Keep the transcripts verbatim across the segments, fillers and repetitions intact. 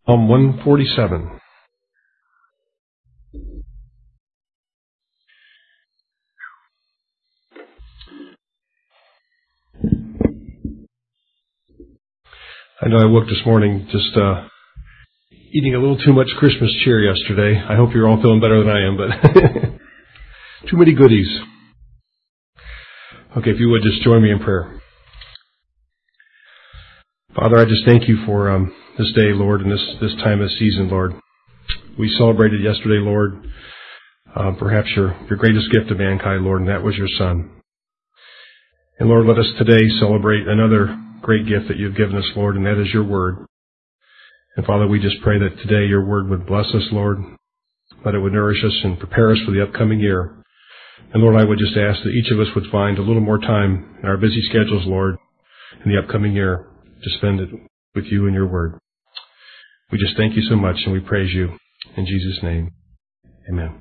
Psalm one forty-seven. I know I woke this morning just uh, eating a little too much Christmas cheer yesterday. I hope you're all feeling better than I am, but too many goodies. Okay, if you would just join me in prayer. Father, I just thank you for um, this day, Lord, and this, this time of season, Lord. We celebrated yesterday, Lord, uh, perhaps your, your greatest gift to mankind, Lord, and that was your Son. And Lord, let us today celebrate another great gift that you've given us, Lord, and that is your word. And Father, we just pray that today your word would bless us, Lord, that it would nourish us and prepare us for the upcoming year. And Lord, I would just ask that each of us would find a little more time in our busy schedules, Lord, in the upcoming year to spend it with you and your word. We just thank you so much and we praise you. In Jesus' name, amen.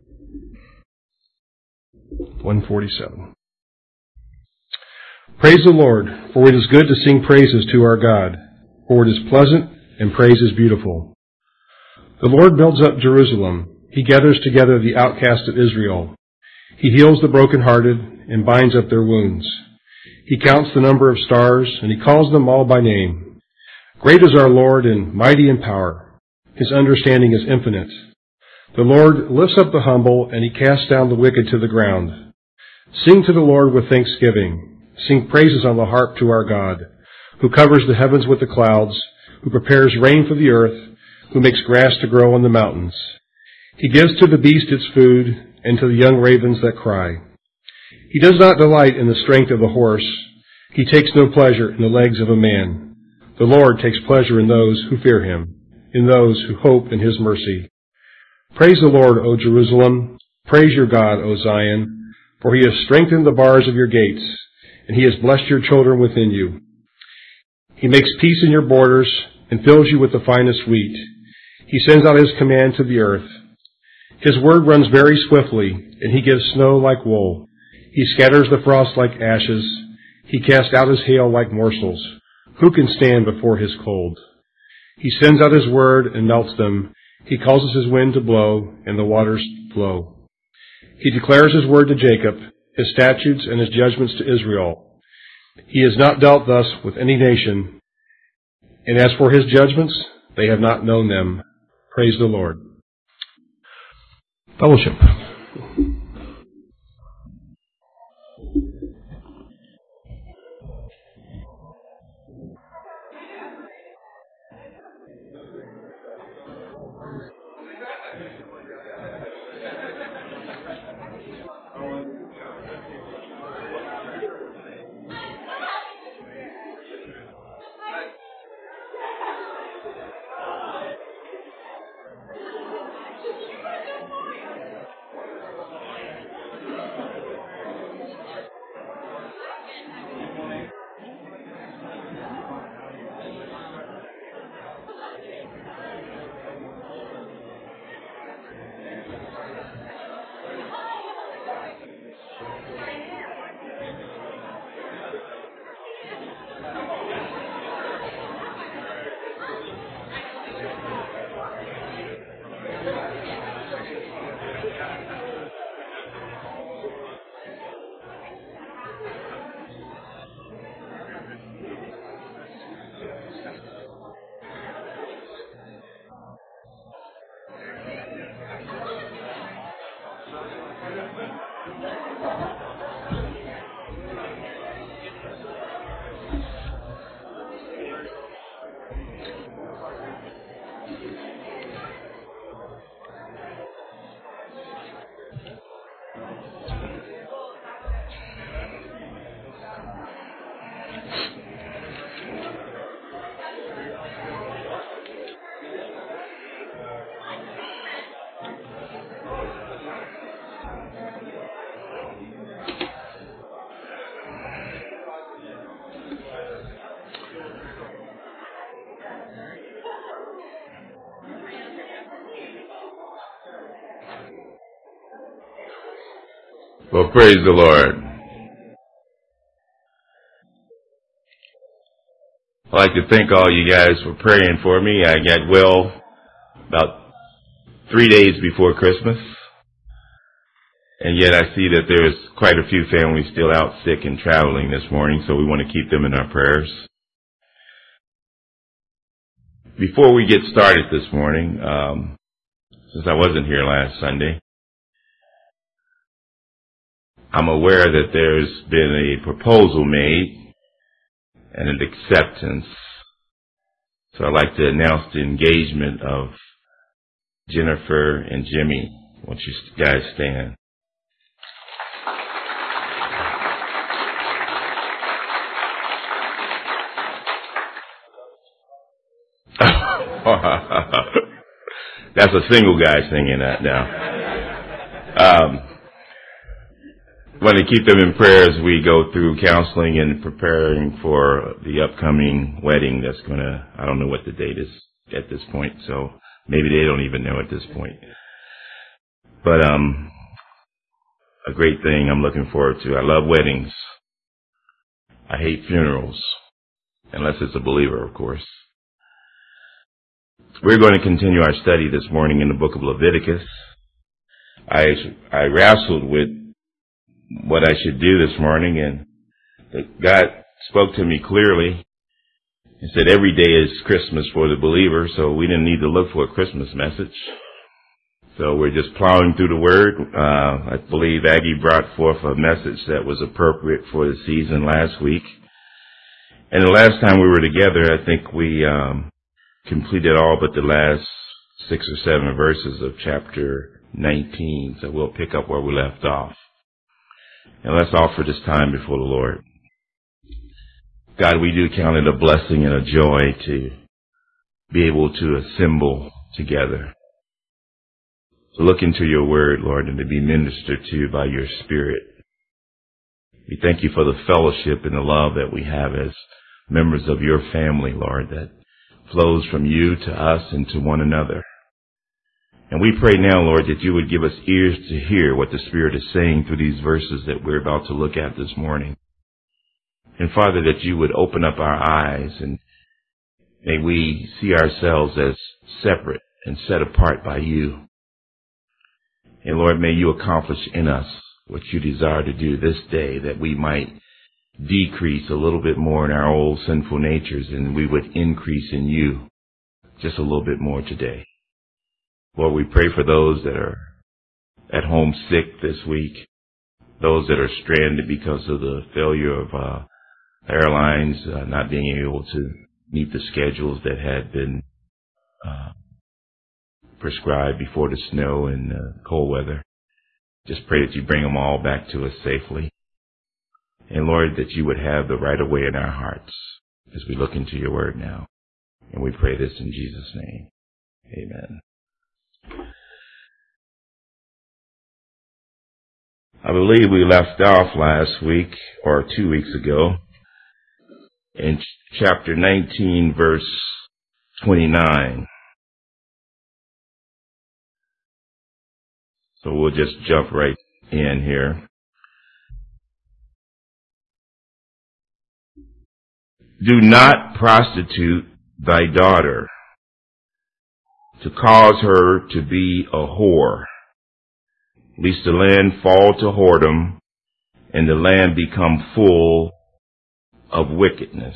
one forty-seven. Praise the Lord, for it is good to sing praises to our God, for it is pleasant and praise is beautiful. The Lord builds up Jerusalem. He gathers together the outcast of Israel. He heals the brokenhearted and binds up their wounds. He counts the number of stars, and he calls them all by name. Great is our Lord and mighty in power. His understanding is infinite. The Lord lifts up the humble, and he casts down the wicked to the ground. Sing to the Lord with thanksgiving. Sing praises on the harp to our God, who covers the heavens with the clouds, who prepares rain for the earth, who makes grass to grow on the mountains. He gives to the beast its food, and to the young ravens that cry. He does not delight in the strength of a horse. He takes no pleasure in the legs of a man. The Lord takes pleasure in those who fear him, in those who hope in his mercy. Praise the Lord, O Jerusalem. Praise your God, O Zion, for he has strengthened the bars of your gates, and he has blessed your children within you. He makes peace in your borders and fills you with the finest wheat. He sends out his command to the earth. His word runs very swiftly, and he gives snow like wool. He scatters the frost like ashes. He casts out his hail like morsels. Who can stand before his cold? He sends out his word and melts them. He causes his wind to blow, and the waters flow. He declares his word to Jacob, his statutes and his judgments to Israel. He has not dealt thus with any nation, and as for his judgments, they have not known them. Praise the Lord. Fellowship. Well, praise the Lord. I'd like to thank all you guys for praying for me. I got well about three days before Christmas. And yet I see that there's quite a few families still out sick and traveling this morning, so we want to keep them in our prayers. Before we get started this morning, um, since I wasn't here last Sunday, I'm aware that there's been a proposal made and an acceptance. So I'd like to announce the engagement of Jennifer and Jimmy. Won't you guys stand? That's a single guy singing that now. Um, want to keep them in prayer as we go through counseling and preparing for the upcoming wedding that's going to, I don't know what the date is at this point, so maybe they don't even know at this point. But um, a great thing I'm looking forward to. I love weddings. I hate funerals, unless it's a believer, of course. We're going to continue our study this morning in the book of Leviticus. I, I wrestled with what I should do this morning, and God spoke to me clearly. He said every day is Christmas for the believer, so we didn't need to look for a Christmas message. So we're just plowing through the Word. Uh, I believe Aggie brought forth a message that was appropriate for the season last week. And the last time we were together, I think we um, completed all but the last six or seven verses of chapter nineteen. So we'll pick up where we left off. And let's offer this time before the Lord. God, we do count it a blessing and a joy to be able to assemble together, to look into your word, Lord, and to be ministered to by your Spirit. We thank you for the fellowship and the love that we have as members of your family, Lord, that flows from you to us and to one another. And we pray now, Lord, that you would give us ears to hear what the Spirit is saying through these verses that we're about to look at this morning. And Father, that you would open up our eyes and may we see ourselves as separate and set apart by you. And Lord, may you accomplish in us what you desire to do this day, that we might decrease a little bit more in our old sinful natures and we would increase in you just a little bit more today. Lord, we pray for those that are at home sick this week, those that are stranded because of the failure of uh, airlines uh, not being able to meet the schedules that had been uh, prescribed before the snow and uh, cold weather. Just pray that you bring them all back to us safely. And Lord, that you would have the right of way in our hearts as we look into your word now. And we pray this in Jesus' name. Amen. I believe we left off last week or two weeks ago in ch- chapter nineteen, verse twenty-nine. So we'll just jump right in here. Do not prostitute thy daughter, to cause her to be a whore, lest the land fall to whoredom, and the land become full of wickedness.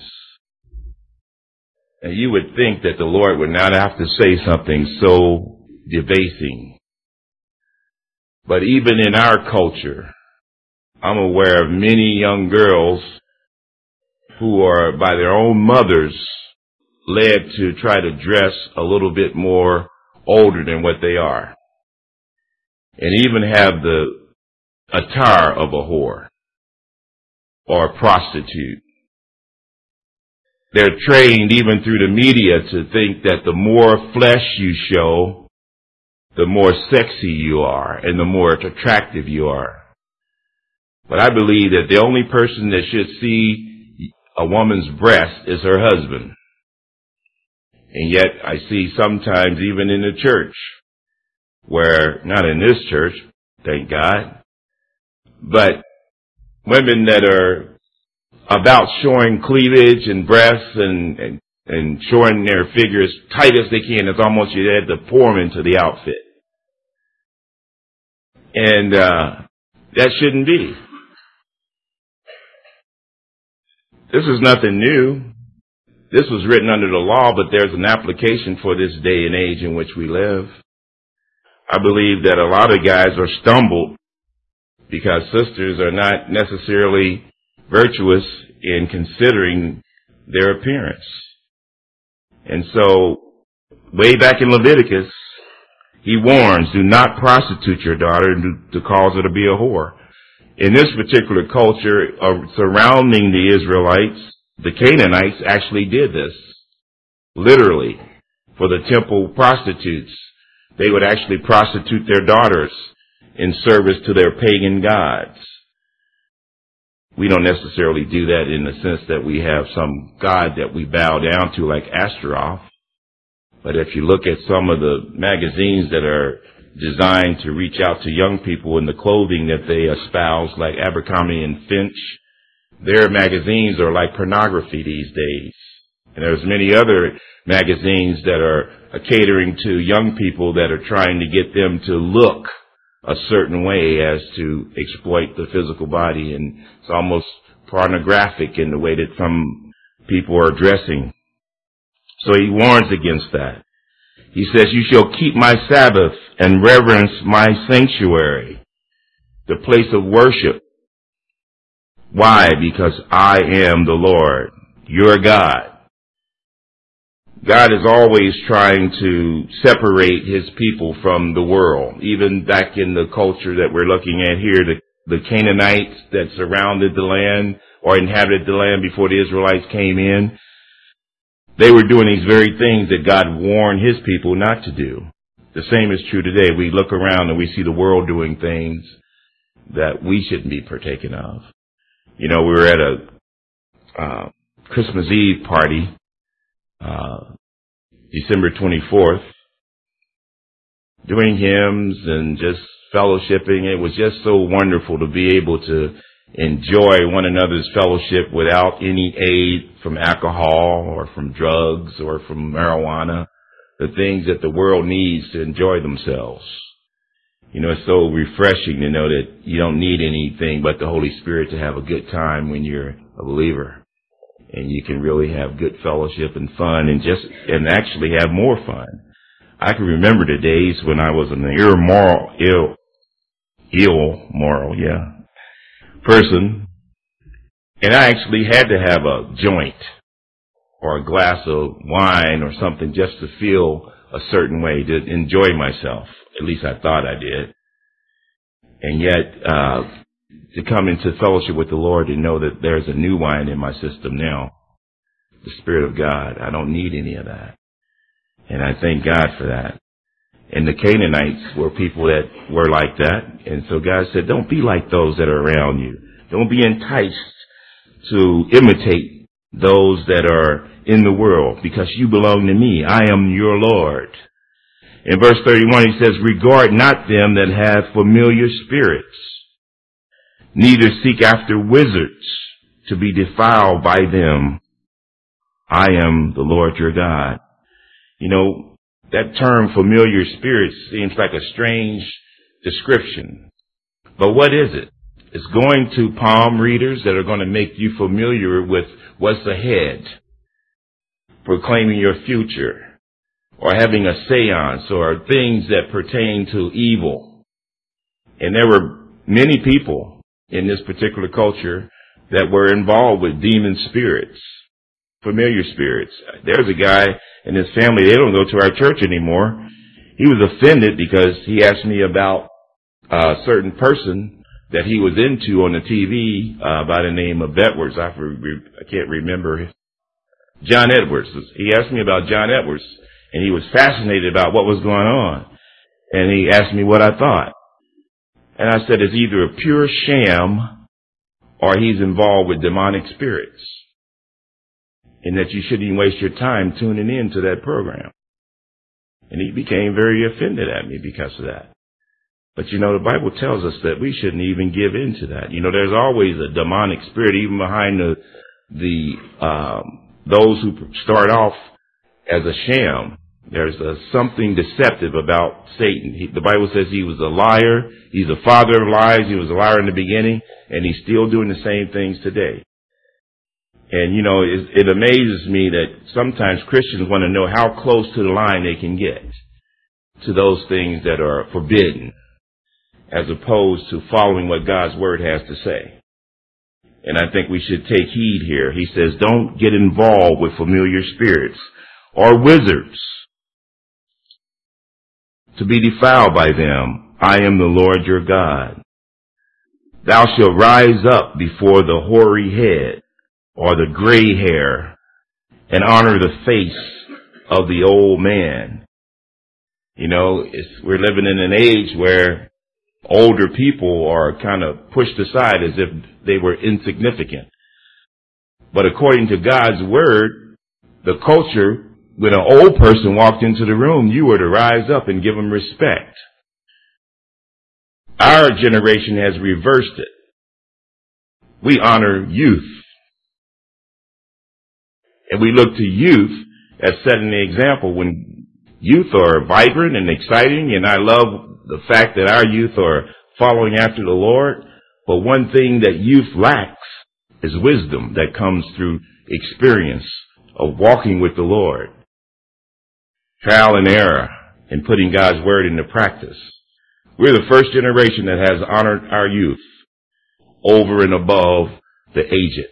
And you would think that the Lord would not have to say something so debasing. But even in our culture, I'm aware of many young girls who are by their own mothers led to try to dress a little bit more older than what they are. And even have the attire of a whore or a prostitute. They're trained even through the media to think that the more flesh you show, the more sexy you are and the more attractive you are. But I believe that the only person that should see a woman's breast is her husband. And yet I see sometimes even in the church, where, not in this church, thank God, but women that are about showing cleavage and breasts and, and and showing their figure as tight as they can. It's almost you had to pour them into the outfit. And uh, that shouldn't be. This is nothing new. This was written under the law, but there's an application for this day and age in which we live. I believe that a lot of guys are stumbled because sisters are not necessarily virtuous in considering their appearance. And so, way back in Leviticus, he warns, do not prostitute your daughter to cause her to be a whore. In this particular culture uh, surrounding the Israelites, the Canaanites actually did this. Literally. For the temple prostitutes. They would actually prostitute their daughters in service to their pagan gods. We don't necessarily do that in the sense that we have some god that we bow down to like Astaroth. But if you look at some of the magazines that are designed to reach out to young people in the clothing that they espouse, like Abercrombie and Finch, their magazines are like pornography these days. And there's many other magazines that are catering to young people that are trying to get them to look a certain way as to exploit the physical body. And it's almost pornographic in the way that some people are dressing. So he warns against that. He says, you shall keep my Sabbath and reverence my sanctuary, the place of worship. Why? Because I am the Lord, your God. God is always trying to separate his people from the world. Even back in the culture that we're looking at here, the, the Canaanites that surrounded the land or inhabited the land before the Israelites came in, they were doing these very things that God warned his people not to do. The same is true today. We look around and we see the world doing things that we shouldn't be partaking of. You know, we were at a uh, Christmas Eve party, uh, December twenty-fourth, doing hymns and just fellowshipping. It was just so wonderful to be able to enjoy one another's fellowship without any aid from alcohol or from drugs or from marijuana, the things that the world needs to enjoy themselves. You know, it's so refreshing to know that you don't need anything but the Holy Spirit to have a good time when you're a believer. And you can really have good fellowship and fun and just, and actually have more fun. I can remember the days when I was an immoral, ill, ill moral, yeah, person, and I actually had to have a joint or a glass of wine or something just to feel a certain way, to enjoy myself. At least I thought I did. And yet, uh, to come into fellowship with the Lord and know that there's a new wine in my system now, the Spirit of God. I don't need any of that. And I thank God for that. And the Canaanites were people that were like that. And so God said, don't be like those that are around you. Don't be enticed to imitate those that are in the world, because you belong to me. I am your Lord. In verse thirty-one, he says, regard not them that have familiar spirits, neither seek after wizards to be defiled by them. I am the Lord your God. You know, that term familiar spirits seems like a strange description. But what is it? It's going to palm readers that are going to make you familiar with what's ahead, proclaiming your future, or having a seance, or things that pertain to evil. And there were many people in this particular culture that were involved with demon spirits, familiar spirits. There's a guy and his family, they don't go to our church anymore. He was offended because he asked me about a certain person that he was into on the T V uh, by the name of Edwards. I, I can't remember. John Edwards. He asked me about John Edwards, and he was fascinated about what was going on. And he asked me what I thought. And I said, it's either a pure sham or he's involved with demonic spirits. And that you shouldn't even waste your time tuning in to that program. And he became very offended at me because of that. But you know, the Bible tells us that we shouldn't even give in to that. You know, there's always a demonic spirit even behind the, the, um, those who start off as a sham. There's a, something deceptive about Satan. He, the Bible says he was a liar. He's a father of lies. He was a liar in the beginning, and he's still doing the same things today. And, you know, it, it amazes me that sometimes Christians want to know how close to the line they can get to those things that are forbidden, as opposed to following what God's word has to say. And I think we should take heed here. He says, don't get involved with familiar spirits or wizards to be defiled by them. I am the Lord your God. Thou shalt rise up before the hoary head or the gray hair and honor the face of the old man. You know, it's, we're living in an age where older people are kind of pushed aside as if they were insignificant. But according to God's word, the culture, when an old person walked into the room, you were to rise up and give them respect. Our generation has reversed it. We honor youth. And we look to youth as setting the example. When youth are vibrant and exciting, and I love the fact that our youth are following after the Lord, but one thing that youth lacks is wisdom that comes through experience of walking with the Lord. Trial and error in putting God's word into practice. We're the first generation that has honored our youth over and above the aged.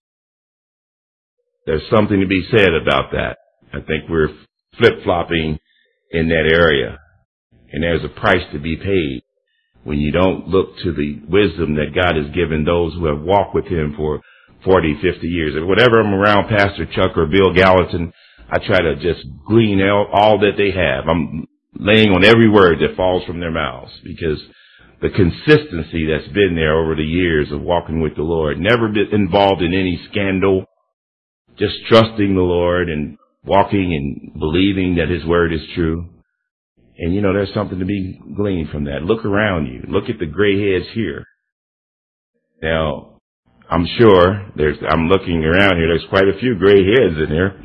There's something to be said about that. I think we're flip-flopping in that area. And there's a price to be paid when you don't look to the wisdom that God has given those who have walked with him for forty, fifty years. And whenever I'm around Pastor Chuck or Bill Gallatin, I try to just glean out all that they have. I'm laying on every word that falls from their mouths, because the consistency that's been there over the years of walking with the Lord, never been involved in any scandal, just trusting the Lord and walking and believing that his word is true. And, you know, there's something to be gleaned from that. Look around you. Look at the gray heads here. Now, I'm sure there's, I'm looking around here, there's quite a few gray heads in here.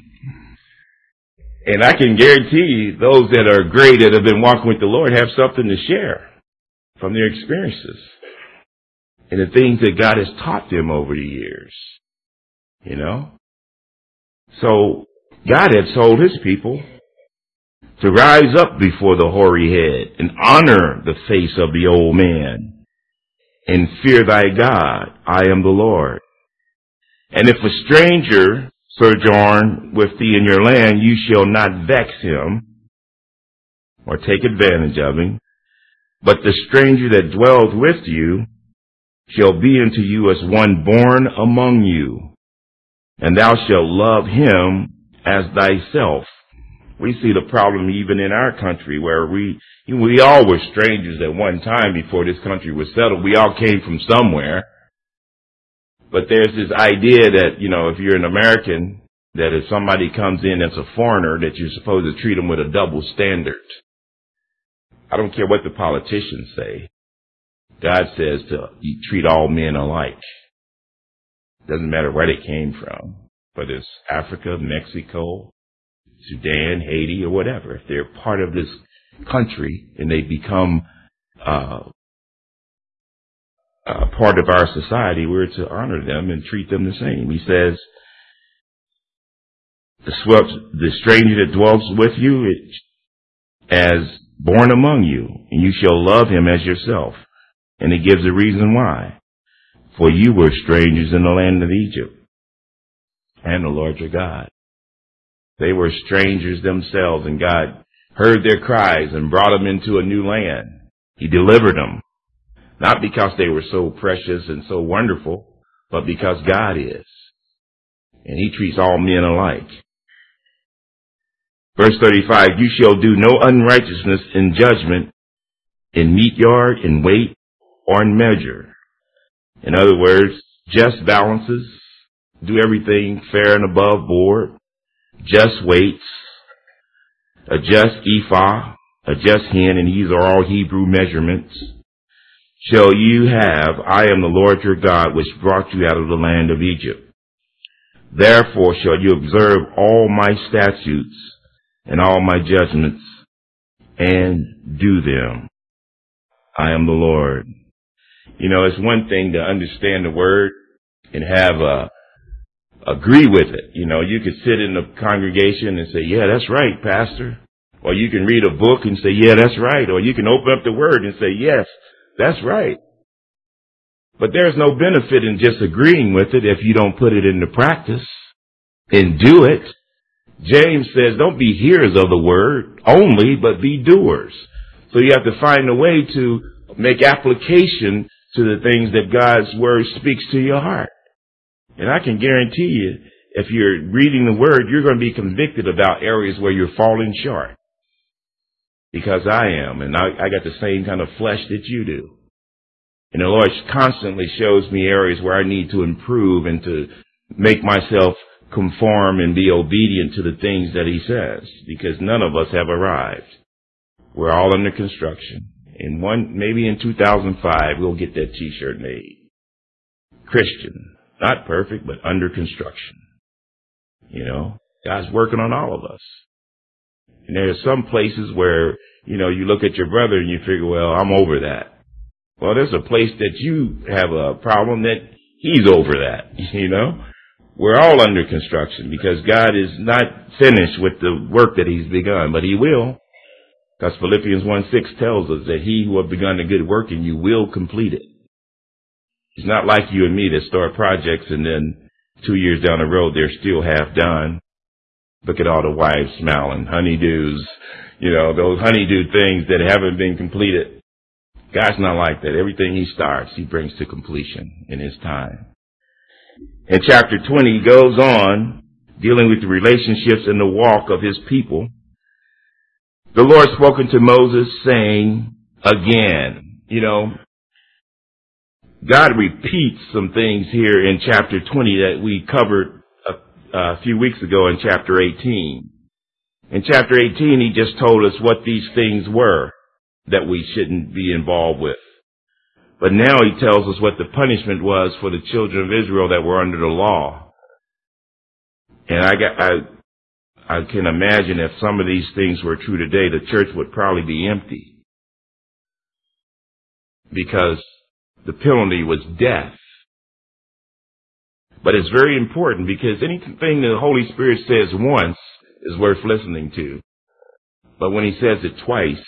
And I can guarantee you, those that are gray that have been walking with the Lord have something to share from their experiences and the things that God has taught them over the years. You know? So, God had told his people to rise up before the hoary head and honor the face of the old man and fear thy God. I am the Lord. And if a stranger sojourn with thee in your land, you shall not vex him or take advantage of him. But the stranger that dwells with you shall be unto you as one born among you, and thou shalt love him as thyself. We see the problem even in our country, where we we all were strangers at one time before this country was settled. We all came from somewhere. But there's this idea that, you know, if you're an American, that if somebody comes in that's a foreigner, that you're supposed to treat them with a double standard. I don't care what the politicians say. God says to treat all men alike. Doesn't matter where they came from, whether it's Africa, Mexico, Sudan, Haiti, or whatever. If they're part of this country and they become uh, uh, part of our society, we're to honor them and treat them the same. He says, the, swept, the stranger that dwells with you as born among you, and you shall love him as yourself. And he gives a reason why. For you were strangers in the land of Egypt, and the Lord your God. They were strangers themselves, and God heard their cries and brought them into a new land. He delivered them, not because they were so precious and so wonderful, but because God is. And he treats all men alike. Verse thirty-five, you shall do no unrighteousness in judgment, in meat yard, in weight, or in measure. In other words, just balances, do everything fair and above board, just weights, a just ephah, a just hin, and these are all Hebrew measurements, shall you have. I am the Lord your God, which brought you out of the land of Egypt. Therefore shall you observe all my statutes and all my judgments and do them. I am the Lord. You know, it's one thing to understand the word and have a agree with it. You know, you could sit in the congregation and say, yeah, that's right, Pastor. Or you can read a book and say, yeah, that's right. Or you can open up the word and say, yes, that's right. But there's no benefit in just agreeing with it if you don't put it into practice and do it. James says, don't be hearers of the word only, but be doers. So you have to find a way to make application to the things that God's word speaks to your heart. And I can guarantee you, if you're reading the word, you're going to be convicted about areas where you're falling short. Because I am, and I, I got the same kind of flesh that you do. And the Lord constantly shows me areas where I need to improve and to make myself conform and be obedient to the things that He says. Because none of us have arrived. We're all under construction. And one, maybe in two thousand five, we'll get that t-shirt made. Christian. Not perfect, but under construction. You know, God's working on all of us. And there are some places where, you know, you look at your brother and you figure, well, I'm over that. Well, there's a place that you have a problem that he's over that, you know. We're all under construction because God is not finished with the work that He's begun, but He will. Because Philippians one six tells us that He who have begun a good work in you will complete it. It's not like you and me that start projects and then two years down the road they're still half done. Look at all the wives smiling, honeydews, you know, those honeydew things that haven't been completed. God's not like that. Everything He starts, He brings to completion in His time. In chapter twenty, He goes on dealing with the relationships and the walk of His people. The Lord spoken to Moses saying again, you know, God repeats some things here in chapter twenty that we covered a, a few weeks ago in chapter eighteen. In chapter eighteen, He just told us what these things were that we shouldn't be involved with. But now He tells us what the punishment was for the children of Israel that were under the law. And I got, I, I can imagine if some of these things were true today, the church would probably be empty. Because the penalty was death. But it's very important because anything the Holy Spirit says once is worth listening to. But when He says it twice,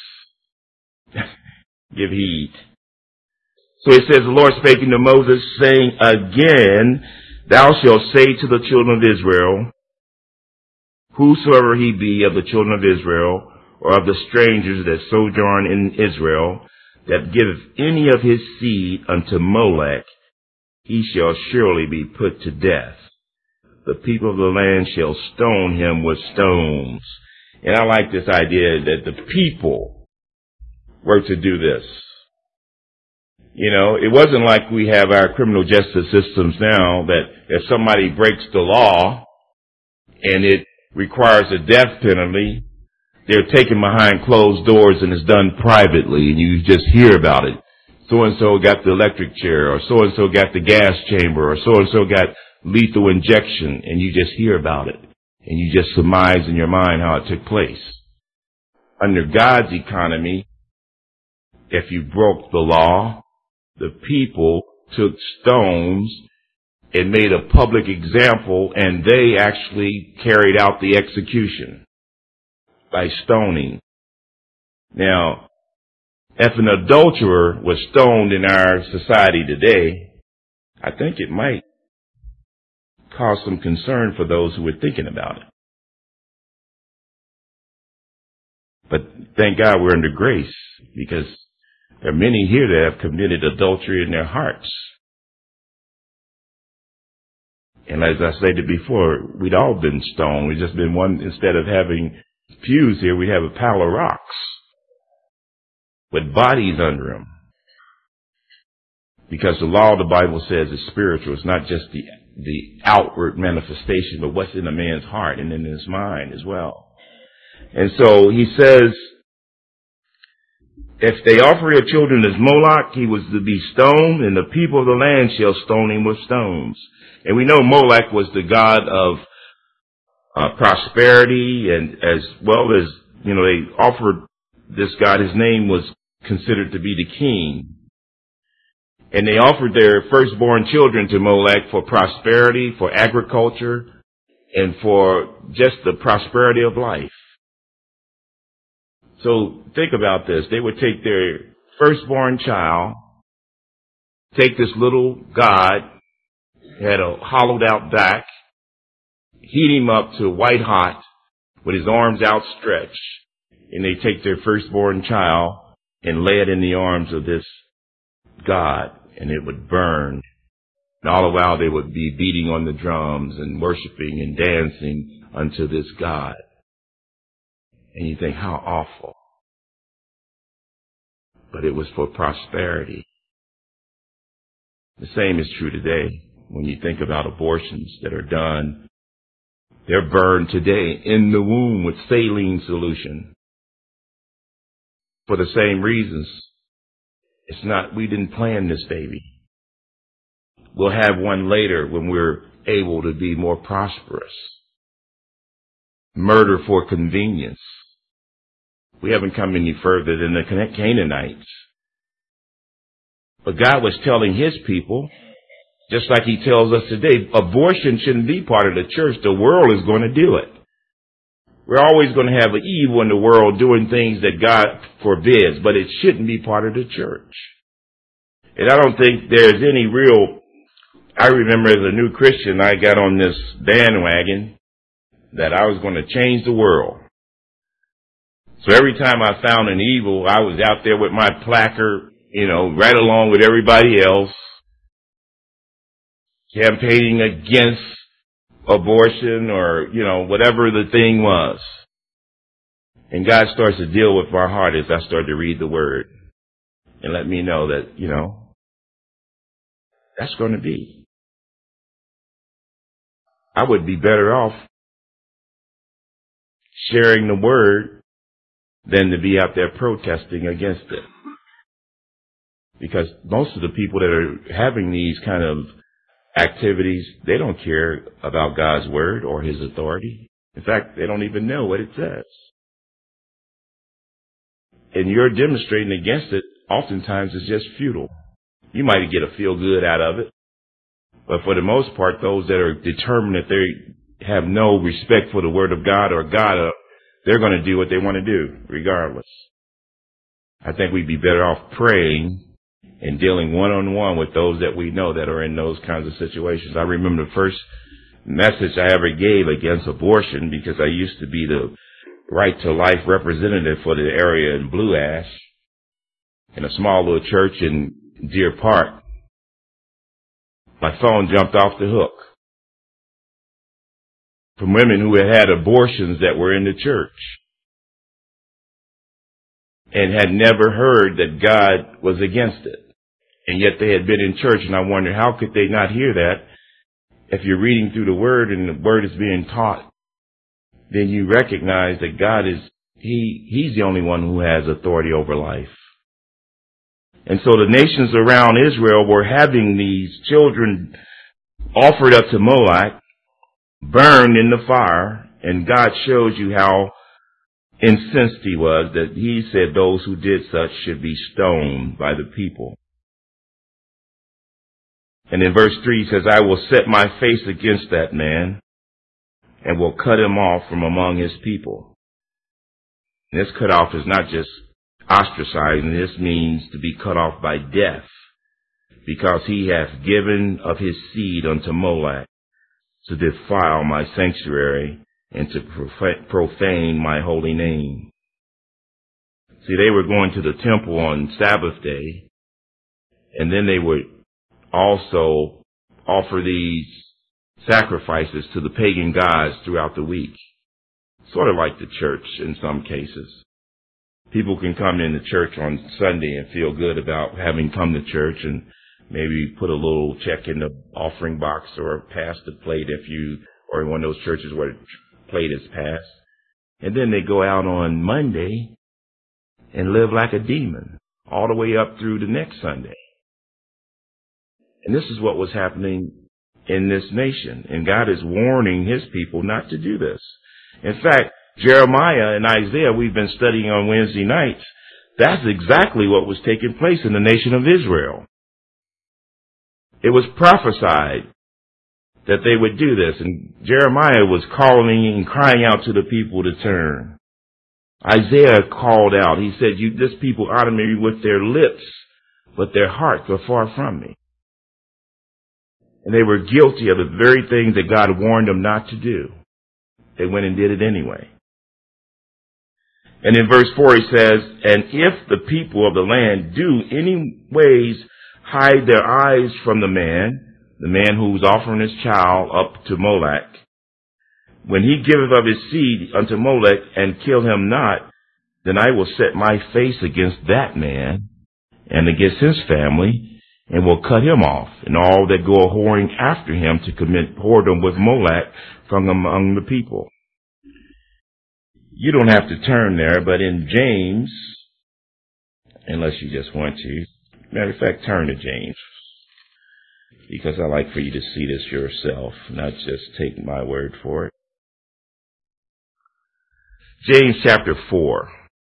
give heed. So it says, the Lord spake unto Moses, saying again, thou shalt say to the children of Israel, whosoever he be of the children of Israel, or of the strangers that sojourn in Israel, that giveth any of his seed unto Molech, he shall surely be put to death. The people of the land shall stone him with stones. And I like this idea that the people were to do this. You know, it wasn't like we have our criminal justice systems now that if somebody breaks the law and it requires a death penalty, they're taken behind closed doors and it's done privately and you just hear about it. So-and-so got the electric chair, or so-and-so got the gas chamber, or so-and-so got lethal injection, and you just hear about it. And you just surmise in your mind how it took place. Under God's economy, if you broke the law, the people took stones and made a public example, and they actually carried out the execution by stoning. Now, if an adulterer was stoned in our society today, I think it might cause some concern for those who were thinking about it. But thank God we're under grace, because there are many here that have committed adultery in their hearts. And as I stated before, we'd all been stoned. We've just been one, instead of having pews here, we have a pile of rocks with bodies under them. Because the law of the Bible says is spiritual. It's not just the, the outward manifestation, but what's in a man's heart and in his mind as well. And so he says, if they offer your children as Moloch, he was to be stoned, and the people of the land shall stone him with stones. And we know Moloch was the god of uh, prosperity, and as well as, you know, they offered this god, his name was considered to be the king. And they offered their firstborn children to Molech for prosperity, for agriculture, and for just the prosperity of life. So think about this. They would take their firstborn child, take this little god, had a hollowed out back, heat him up to white hot with his arms outstretched, and they take their firstborn child and lay it in the arms of this god, and it would burn. And all the while they would be beating on the drums and worshiping and dancing unto this god. And you think, how awful. But it was for prosperity. The same is true today. When you think about abortions that are done, they're burned today in the womb with saline solution. For the same reasons. It's not, we didn't plan this baby. We'll have one later when we're able to be more prosperous. Murder for convenience. We haven't come any further than the Canaanites. But God was telling his people, just like he tells us today, abortion shouldn't be part of the church. The world is going to do it. We're always going to have evil in the world doing things that God forbids, but it shouldn't be part of the church. And I don't think there's any real, I remember as a new Christian, I got on this bandwagon that I was going to change the world. So every time I found an evil, I was out there with my placard, you know, right along with everybody else, campaigning against abortion or, you know, whatever the thing was. And God starts to deal with my heart as I start to read the word and let me know that, you know, that's going to be. I would be better off sharing the word than to be out there protesting against it. Because most of the people that are having these kind of activities, they don't care about God's word or his authority. In fact, they don't even know what it says. And you're demonstrating against it, oftentimes is just futile. You might get a feel good out of it. But for the most part, those that are determined that they have no respect for the word of God or God, they're going to do what they want to do, regardless. I think we'd be better off praying and dealing one-on-one with those that we know that are in those kinds of situations. I remember the first message I ever gave against abortion, because I used to be the Right to Life representative for the area in Blue Ash in a small little church in Deer Park. My phone jumped off the hook from women who had had abortions that were in the church and had never heard that God was against it. And yet they had been in church, and I wondered, how could they not hear that? If you're reading through the word and the word is being taught, then you recognize that God is, he, he's the only one who has authority over life. And so the nations around Israel were having these children offered up to Moloch, burned in the fire, and God shows you how incensed he was, that he said those who did such should be stoned by the people. And in verse three he says, I will set my face against that man and will cut him off from among his people. And this cut off is not just ostracizing. This means to be cut off by death, because he hath given of his seed unto Molech to defile my sanctuary and to profane my holy name. See, they were going to the temple on Sabbath day, and then they would also offer these sacrifices to the pagan gods throughout the week. Sort of like the church in some cases. People can come into church on Sunday and feel good about having come to church and maybe put a little check in the offering box or pass the plate if you, or in one of those churches where the plate is passed. And then they go out on Monday and live like a demon all the way up through the next Sunday. And this is what was happening in this nation. And God is warning his people not to do this. In fact, Jeremiah and Isaiah, we've been studying on Wednesday nights, that's exactly what was taking place in the nation of Israel. It was prophesied that they would do this, and Jeremiah was calling and crying out to the people to turn. Isaiah called out. He said, "You, this people honor me with their lips, but their hearts are far from me." And they were guilty of the very things that God warned them not to do. They went and did it anyway. And in verse four he says, "And if the people of the land do any ways hide their eyes from the man, the man who's offering his child up to Molech, when he giveth of his seed unto Molech and kill him not, then I will set my face against that man and against his family, and will cut him off, and all that go a whoring after him to commit whoredom with Molech from among the people." You don't have to turn there, but in James, unless you just want to, matter of fact, turn to James, because I like for you to see this yourself, not just take my word for it. James chapter four.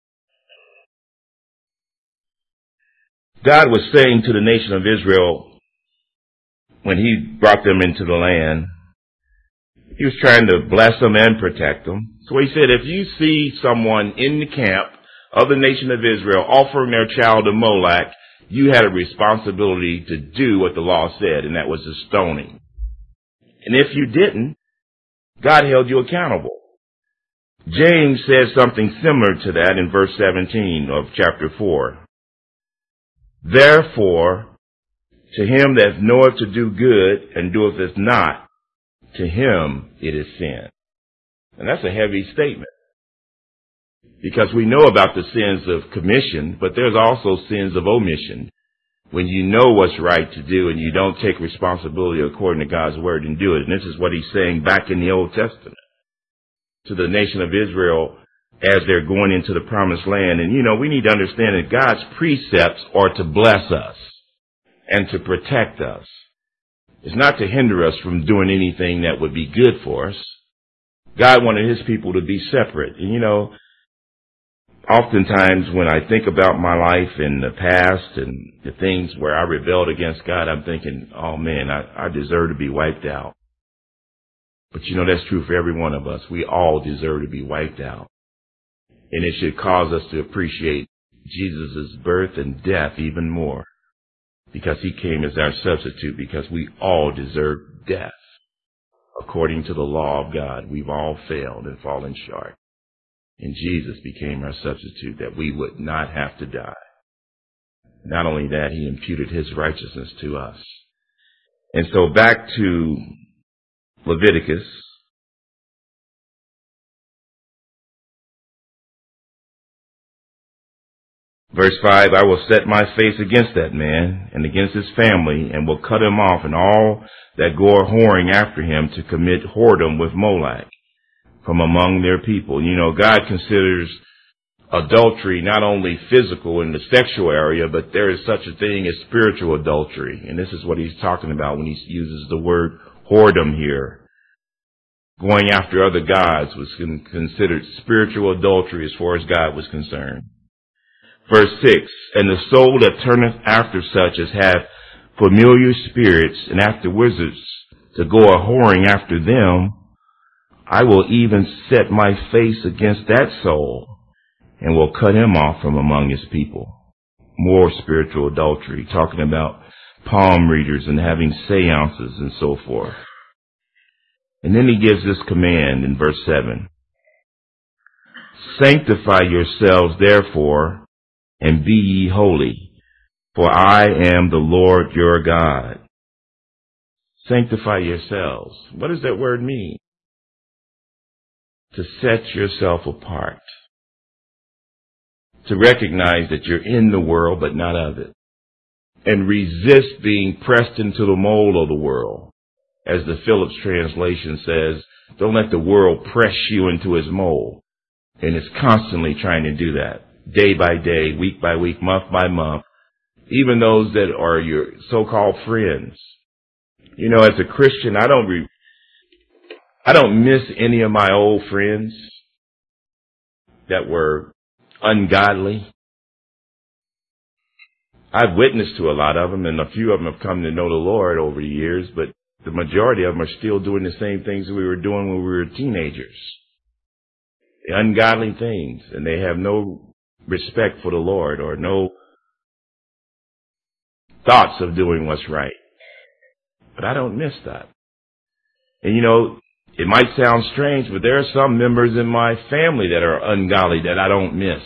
God was saying to the nation of Israel, when he brought them into the land, he was trying to bless them and protect them. So he said, if you see someone in the camp of the nation of Israel offering their child to Molech, you had a responsibility to do what the law said, and that was the stoning. And if you didn't, God held you accountable. James says something similar to that in verse seventeen of chapter four. "Therefore, to him that knoweth to do good and doeth it not, to him it is sin." And that's a heavy statement, because we know about the sins of commission, but there's also sins of omission. When you know what's right to do and you don't take responsibility according to God's word and do it. And this is what he's saying back in the Old Testament to the nation of Israel as they're going into the promised land. And, you know, we need to understand that God's precepts are to bless us and to protect us. It's not to hinder us from doing anything that would be good for us. God wanted his people to be separate. And, you know, oftentimes when I think about my life in the past and the things where I rebelled against God, I'm thinking, oh man, I, I deserve to be wiped out. But you know, that's true for every one of us. We all deserve to be wiped out. And it should cause us to appreciate Jesus' birth and death even more, because he came as our substitute, because we all deserve death. According to the law of God, we've all failed and fallen short. And Jesus became our substitute that we would not have to die. Not only that, he imputed his righteousness to us. And so back to Leviticus. Verse five, "I will set my face against that man and against his family, and will cut him off, and all that go a whoring after him to commit whoredom with Molech from among their people." You know, God considers adultery not only physical in the sexual area, but there is such a thing as spiritual adultery. And this is what he's talking about when he uses the word whoredom here. Going after other gods was considered spiritual adultery as far as God was concerned. Verse six, "And the soul that turneth after such as have familiar spirits and after wizards to go a whoring after them, I will even set my face against that soul and will cut him off from among his people." More spiritual adultery, talking about palm readers and having seances and so forth. And then he gives this command in verse seven. "Sanctify yourselves therefore, and be ye holy, for I am the Lord your God." Sanctify yourselves. What does that word mean? To set yourself apart. To recognize that you're in the world, but not of it. And resist being pressed into the mold of the world. As the Phillips translation says, don't let the world press you into his mold. And it's constantly trying to do that. day by day, week by week, month by month, even those that are your so-called friends. You know, as a Christian, I don't re- I don't miss any of my old friends that were ungodly. I've witnessed to a lot of them, and a few of them have come to know the Lord over the years, but the majority of them are still doing the same things that we were doing when we were teenagers. The ungodly things, and they have no respect for the Lord or no thoughts of doing what's right. But I don't miss that. And you know, it might sound strange, but there are some members in my family that are ungodly that I don't miss.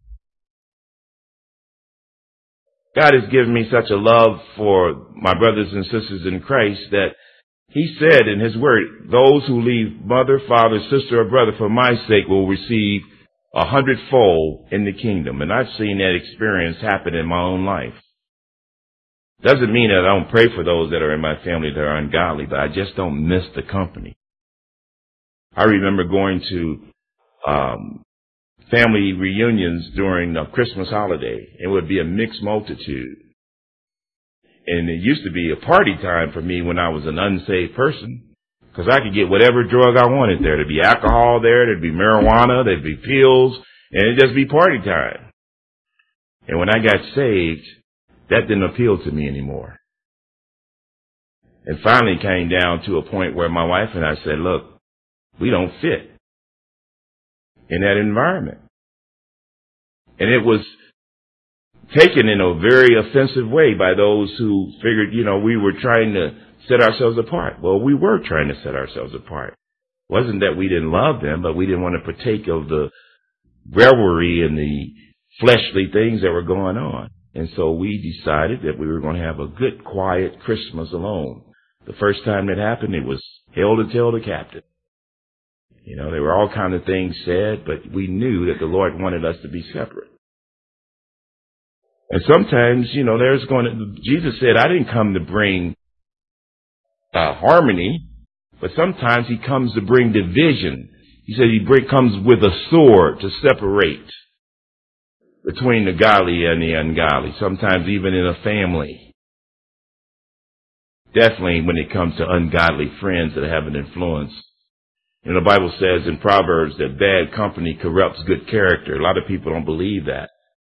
God has given me such a love for my brothers and sisters in Christ that He said in His word, those who leave mother, father, sister, or brother for my sake will receive a hundredfold in the kingdom. And I've seen that experience happen in my own life. Doesn't mean that I don't pray for those that are in my family that are ungodly, but I just don't miss the company. I remember going to um, family reunions during the Christmas holiday. It would be a mixed multitude. And it used to be a party time for me when I was an unsaved person, because I could get whatever drug I wanted there. There'd be alcohol there, there'd be marijuana, there'd be pills, and it'd just be party time. And when I got saved, that didn't appeal to me anymore. And finally came down to a point where my wife and I said, look, we don't fit in that environment. And it was taken in a very offensive way by those who figured, you know, we were trying to set ourselves apart. Well, we were trying to set ourselves apart. It wasn't that we didn't love them, but we didn't want to partake of the revelry and the fleshly things that were going on. And so we decided that we were going to have a good, quiet Christmas alone. The first time that happened, it was hell to tell the captain. You know, there were all kinds of things said, but we knew that the Lord wanted us to be separate. And sometimes, you know, there's going to, Jesus said, I didn't come to bring uh, harmony, but sometimes He comes to bring division. He said He bring, comes with a sword to separate between the godly and the ungodly, sometimes even in a family. Definitely when it comes to ungodly friends that have an influence. And the Bible says in Proverbs that bad company corrupts good character. A lot of people don't believe that.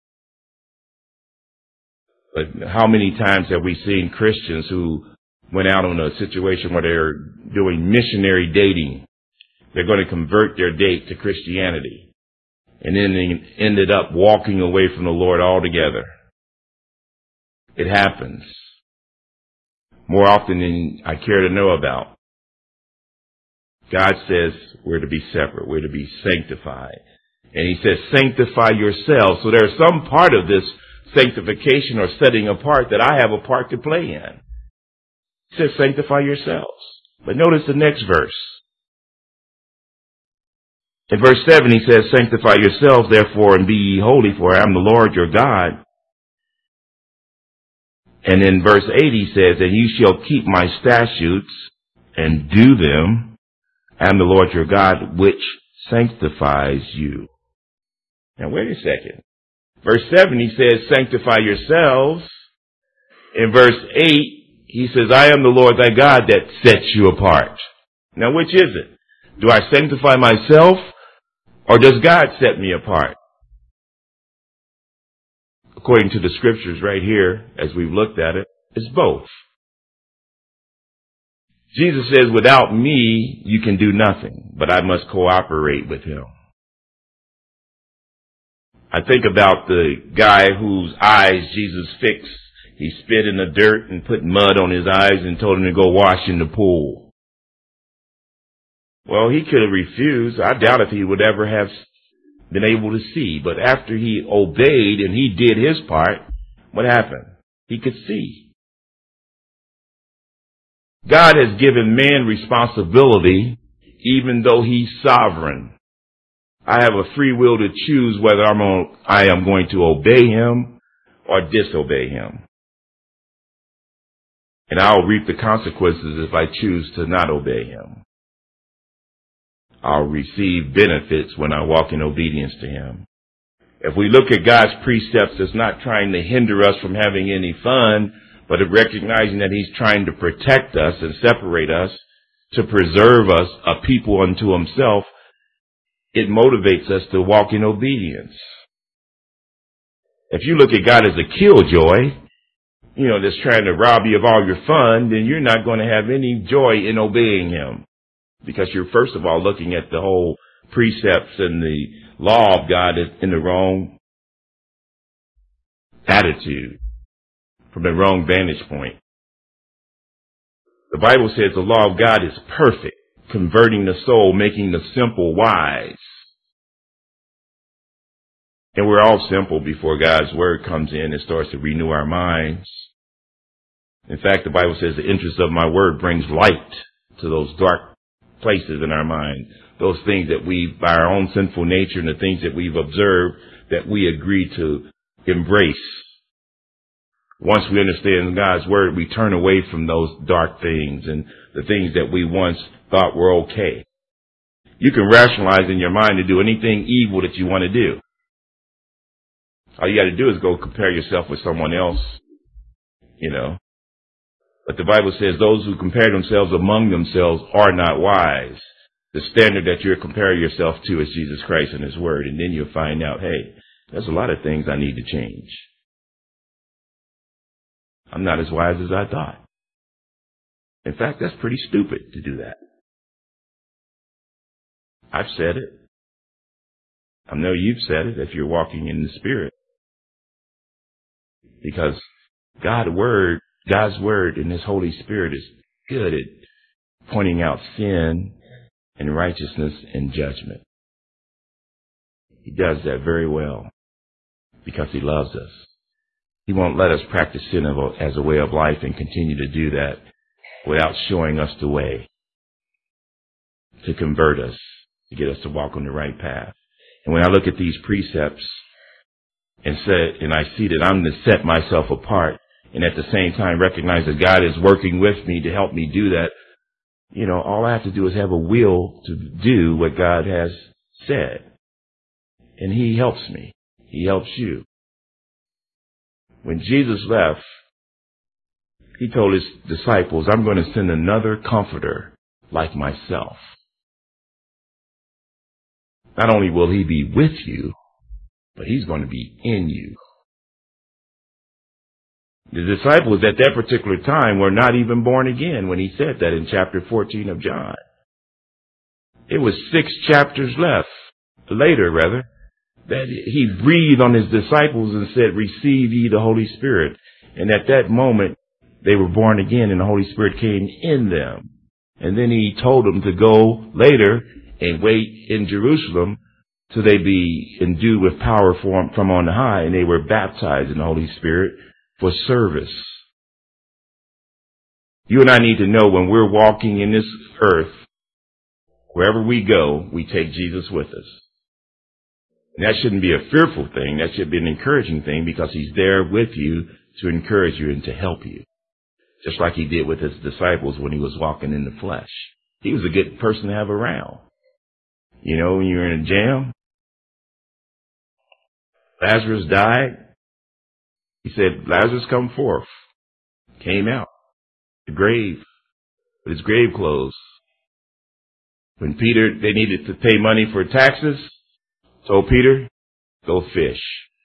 But how many times have we seen Christians who went out on a situation where they're doing missionary dating? They're going to convert their date to Christianity. And then they ended up walking away from the Lord altogether. It happens more often than I care to know about. God says we're to be separate. We're to be sanctified. And He says, sanctify yourselves. So there's some part of this sanctification or setting apart that I have a part to play in. He says, sanctify yourselves. But notice the next verse. In verse seven, He says, sanctify yourselves, therefore, and be ye holy, for I am the Lord your God. And in verse eight, He says that you shall keep my statutes and do them. I am the Lord your God, which sanctifies you. Now, wait a second. Verse seven, He says, sanctify yourselves. In verse eight, He says, I am the Lord thy God that sets you apart. Now, which is it? Do I sanctify myself, or does God set me apart? According to the scriptures right here, as we've looked at it, it's both. Jesus says, without me, you can do nothing, but I must cooperate with Him. I think about the guy whose eyes Jesus fixed. He spit in the dirt and put mud on his eyes and told him to go wash in the pool. Well, he could have refused. I doubt if he would ever have been able to see. But after he obeyed and he did his part, what happened? He could see. God has given man responsibility, even though He's sovereign. I have a free will to choose whether I'm on, I am going to obey Him or disobey Him. And I'll reap the consequences if I choose to not obey Him. I'll receive benefits when I walk in obedience to Him. If we look at God's precepts, it's not trying to hinder us from having any fun, but of recognizing that he's trying to protect us and separate us, to preserve us, a people unto himself. It motivates us to walk in obedience. If you look at God as a killjoy, you know, that's trying to rob you of all your fun, then you're not going to have any joy in obeying him. Because you're first of all looking at the whole precepts and the law of God in the wrong attitude, from the wrong vantage point. The Bible says the law of God is perfect, converting the soul, making the simple wise. And we're all simple before God's word comes in and starts to renew our minds. In fact, the Bible says the interest of my word brings light to those dark places in our mind. Those things that we, by our own sinful nature and the things that we've observed, that we agree to embrace. Once we understand God's word, we turn away from those dark things and the things that we once thought were okay. You can rationalize in your mind to do anything evil that you want to do. All you got to do is go compare yourself with someone else, you know. But the Bible says those who compare themselves among themselves are not wise. The standard that you're comparing yourself to is Jesus Christ and his word. And then you'll find out, hey, there's a lot of things I need to change. I'm not as wise as I thought. In fact, that's pretty stupid to do that. I've said it. I know you've said it if you're walking in the Spirit. Because God's word, God's word and his Holy Spirit is good at pointing out sin and righteousness and judgment. He does that very well because he loves us. He won't let us practice sin as a way of life and continue to do that without showing us the way to convert us, to get us to walk on the right path. And when I look at these precepts and say, and I see that I'm to set myself apart and at the same time recognize that God is working with me to help me do that, you know, all I have to do is have a will to do what God has said. And he helps me. He helps you. When Jesus left, he told his disciples, I'm going to send another comforter like myself. Not only will he be with you, but he's going to be in you. The disciples at that particular time were not even born again when he said that in chapter fourteen of John. It was six chapters left, later rather, that he breathed on his disciples and said, receive ye the Holy Spirit. And at that moment, they were born again and the Holy Spirit came in them. And then he told them to go later and wait in Jerusalem till they be endued with power from, from on high. And they were baptized in the Holy Spirit for service. You and I need to know when we're walking in this earth, wherever we go, we take Jesus with us. And that shouldn't be a fearful thing. That should be an encouraging thing because he's there with you to encourage you and to help you. Just like he did with his disciples when he was walking in the flesh. He was a good person to have around. You know, when you're in a jam, Lazarus died. He said, Lazarus, come forth. Came out. The grave, with his grave clothes. When Peter, they needed to pay money for taxes, told Peter, go fish.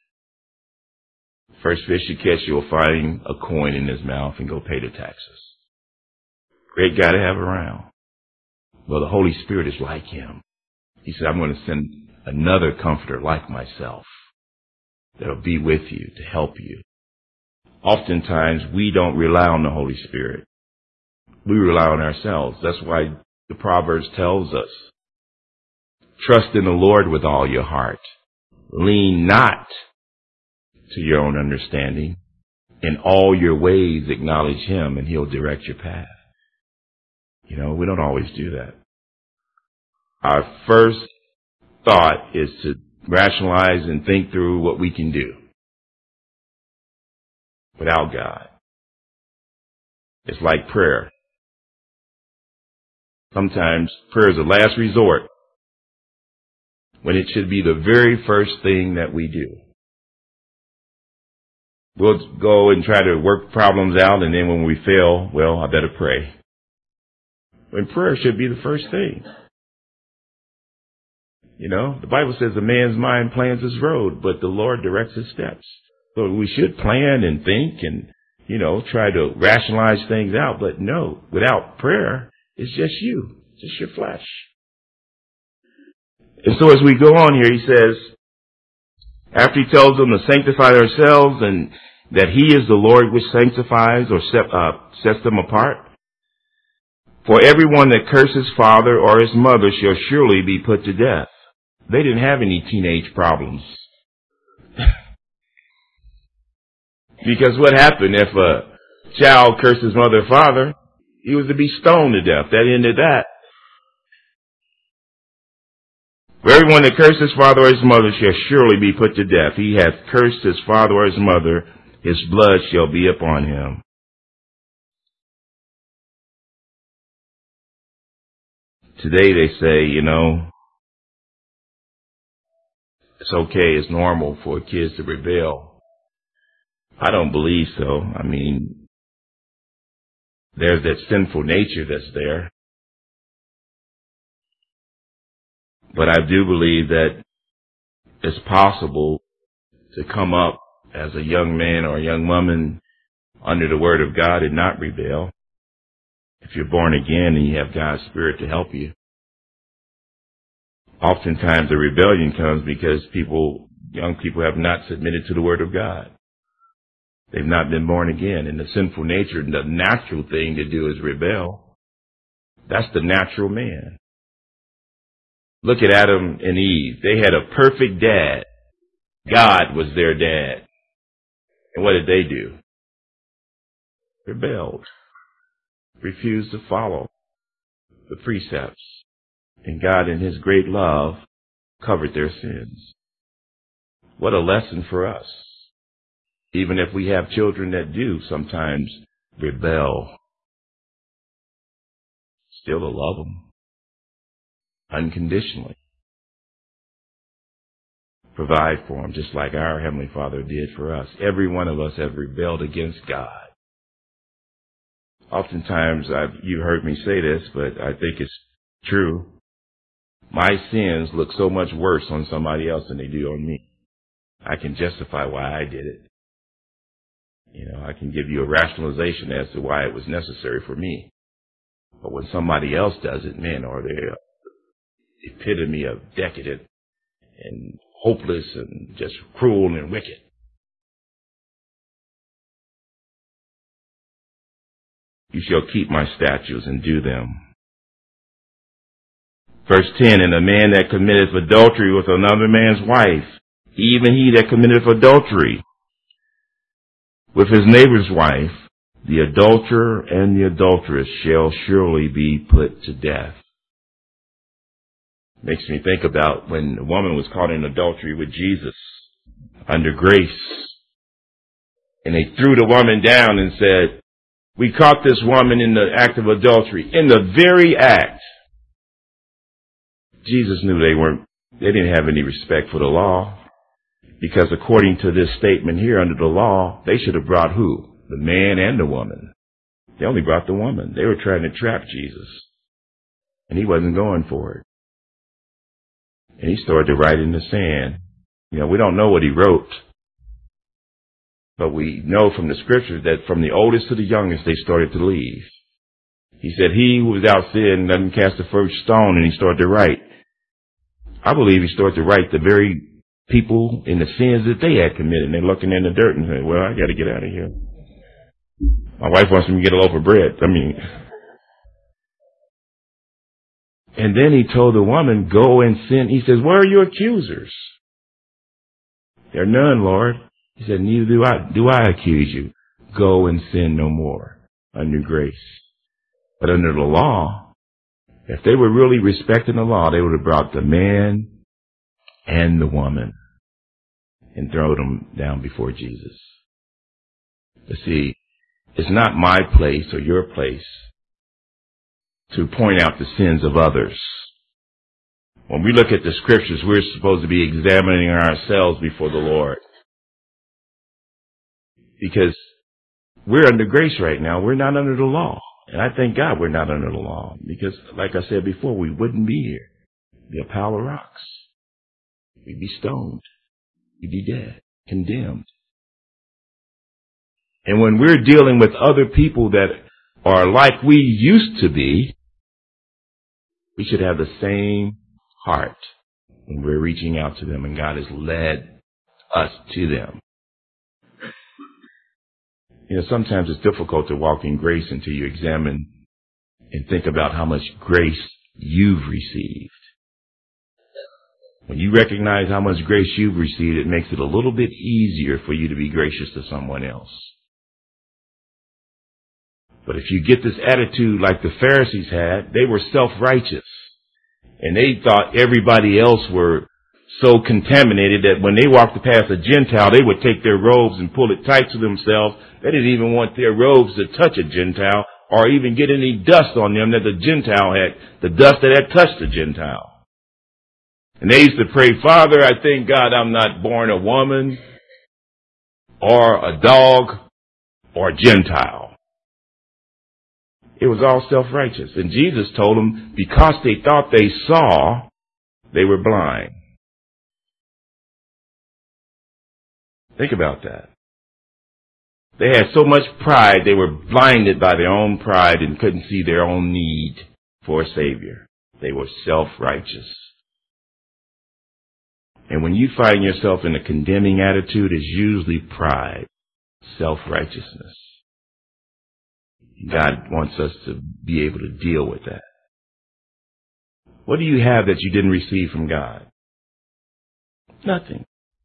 First fish you catch, you'll find a coin in his mouth and go pay the taxes. Great guy to have around. Well, the Holy Spirit is like him. He said, I'm going to send another comforter like myself that'll be with you to help you. Oftentimes, we don't rely on the Holy Spirit. We rely on ourselves. That's why the Proverbs tells us, trust in the Lord with all your heart. Lean not to your own understanding. In all your ways acknowledge him and he'll direct your path. You know, we don't always do that. Our first thought is to rationalize and think through what we can do without God. It's like prayer. Sometimes prayer is a last resort. when it should be the very first thing that we do. We'll go and try to work problems out, and then when we fail, well, I better pray. When prayer should be the first thing. You know, the Bible says a man's mind plans his road, but the Lord directs his steps. So we should plan and think and, you know, try to rationalize things out. But no, without prayer, it's just you, just your flesh. And so as we go on here, he says, after he tells them to sanctify ourselves and that he is the Lord which sanctifies or set, uh, sets them apart. For everyone that curses father or his mother shall surely be put to death. They didn't have any teenage problems. Because what happened if a child cursed his mother or father? He was to be stoned to death. That ended that. For everyone that curses his father or his mother shall surely be put to death. He hath cursed his father or his mother, his blood shall be upon him. Today they say, you know, it's okay, it's normal for kids to rebel. I don't believe so. I mean, there's that sinful nature that's there. But I do believe that it's possible to come up as a young man or a young woman under the Word of God and not rebel. If you're born again and you have God's Spirit to help you. Oftentimes the rebellion comes because people, young people have not submitted to the Word of God. They've not been born again. And the sinful nature, the natural thing to do is rebel. That's the natural man. Look at Adam and Eve. They had a perfect dad. God was their dad. And what did they do? Rebelled. Refused to follow the precepts. And God, in his great love, covered their sins. What a lesson for us. Even if we have children that do sometimes rebel, still to love them unconditionally. Provide for them just like our Heavenly Father did for us. Every one of us have rebelled against God. Oftentimes, I've, you heard me say this, but I think it's true. My sins look so much worse on somebody else than they do on me. I can justify why I did it. You know, I can give you a rationalization as to why it was necessary for me. But when somebody else does it, man, or they're the epitome of decadent and hopeless and just cruel and wicked. You shall keep my statutes and do them. Verse ten, and a man that committeth adultery with another man's wife, even he that committeth adultery with his neighbor's wife, the adulterer and the adulteress shall surely be put to death. Makes me think about when the woman was caught in adultery with Jesus under grace. And they threw the woman down and said, we caught this woman in the act of adultery. In the very act. Jesus knew they weren't, they didn't have any respect for the law. Because according to this statement here under the law, they should have brought who? The man and the woman. They only brought the woman. They were trying to trap Jesus. And he wasn't going for it. And he started to write in the sand. You know, we don't know what he wrote. But we know from the scriptures that from the oldest to the youngest, they started to leave. He said, he who without sin, let him cast the first stone, and he started to write. I believe he started to write the very people in the sins that they had committed. And they're looking in the dirt and saying, well, I got to get out of here. My wife wants me to get a loaf of bread. I mean, and then he told the woman, go and sin. He says, where are your accusers? There are none, Lord. He said, neither do I, do I accuse you. Go and sin no more under grace. But under the law, if they were really respecting the law, they would have brought the man and the woman and thrown them down before Jesus. But see, it's not my place or your place to point out the sins of others. When we look at the scriptures, we're supposed to be examining ourselves before the Lord. Because we're under grace right now. We're not under the law. And I thank God we're not under the law. Because, like I said before, we wouldn't be here. We'd be a pile of rocks. We'd be stoned. We'd be dead, condemned. And when we're dealing with other people that are like we used to be, we should have the same heart when we're reaching out to them and God has led us to them. You know, sometimes it's difficult to walk in grace until you examine and think about how much grace you've received. When you recognize how much grace you've received, it makes it a little bit easier for you to be gracious to someone else. But if you get this attitude like the Pharisees had, they were self-righteous. And they thought everybody else were so contaminated that when they walked past a Gentile, they would take their robes and pull it tight to themselves. They didn't even want their robes to touch a Gentile or even get any dust on them that the Gentile had, the dust that had touched the Gentile. And they used to pray, Father, I thank God I'm not born a woman or a dog or a Gentile. It was all self-righteous. And Jesus told them because they thought they saw, they were blind. Think about that. They had so much pride, they were blinded by their own pride and couldn't see their own need for a Savior. They were self-righteous. And when you find yourself in a condemning attitude, it's usually pride, self-righteousness. God wants us to be able to deal with that. What do you have that you didn't receive from God? Nothing.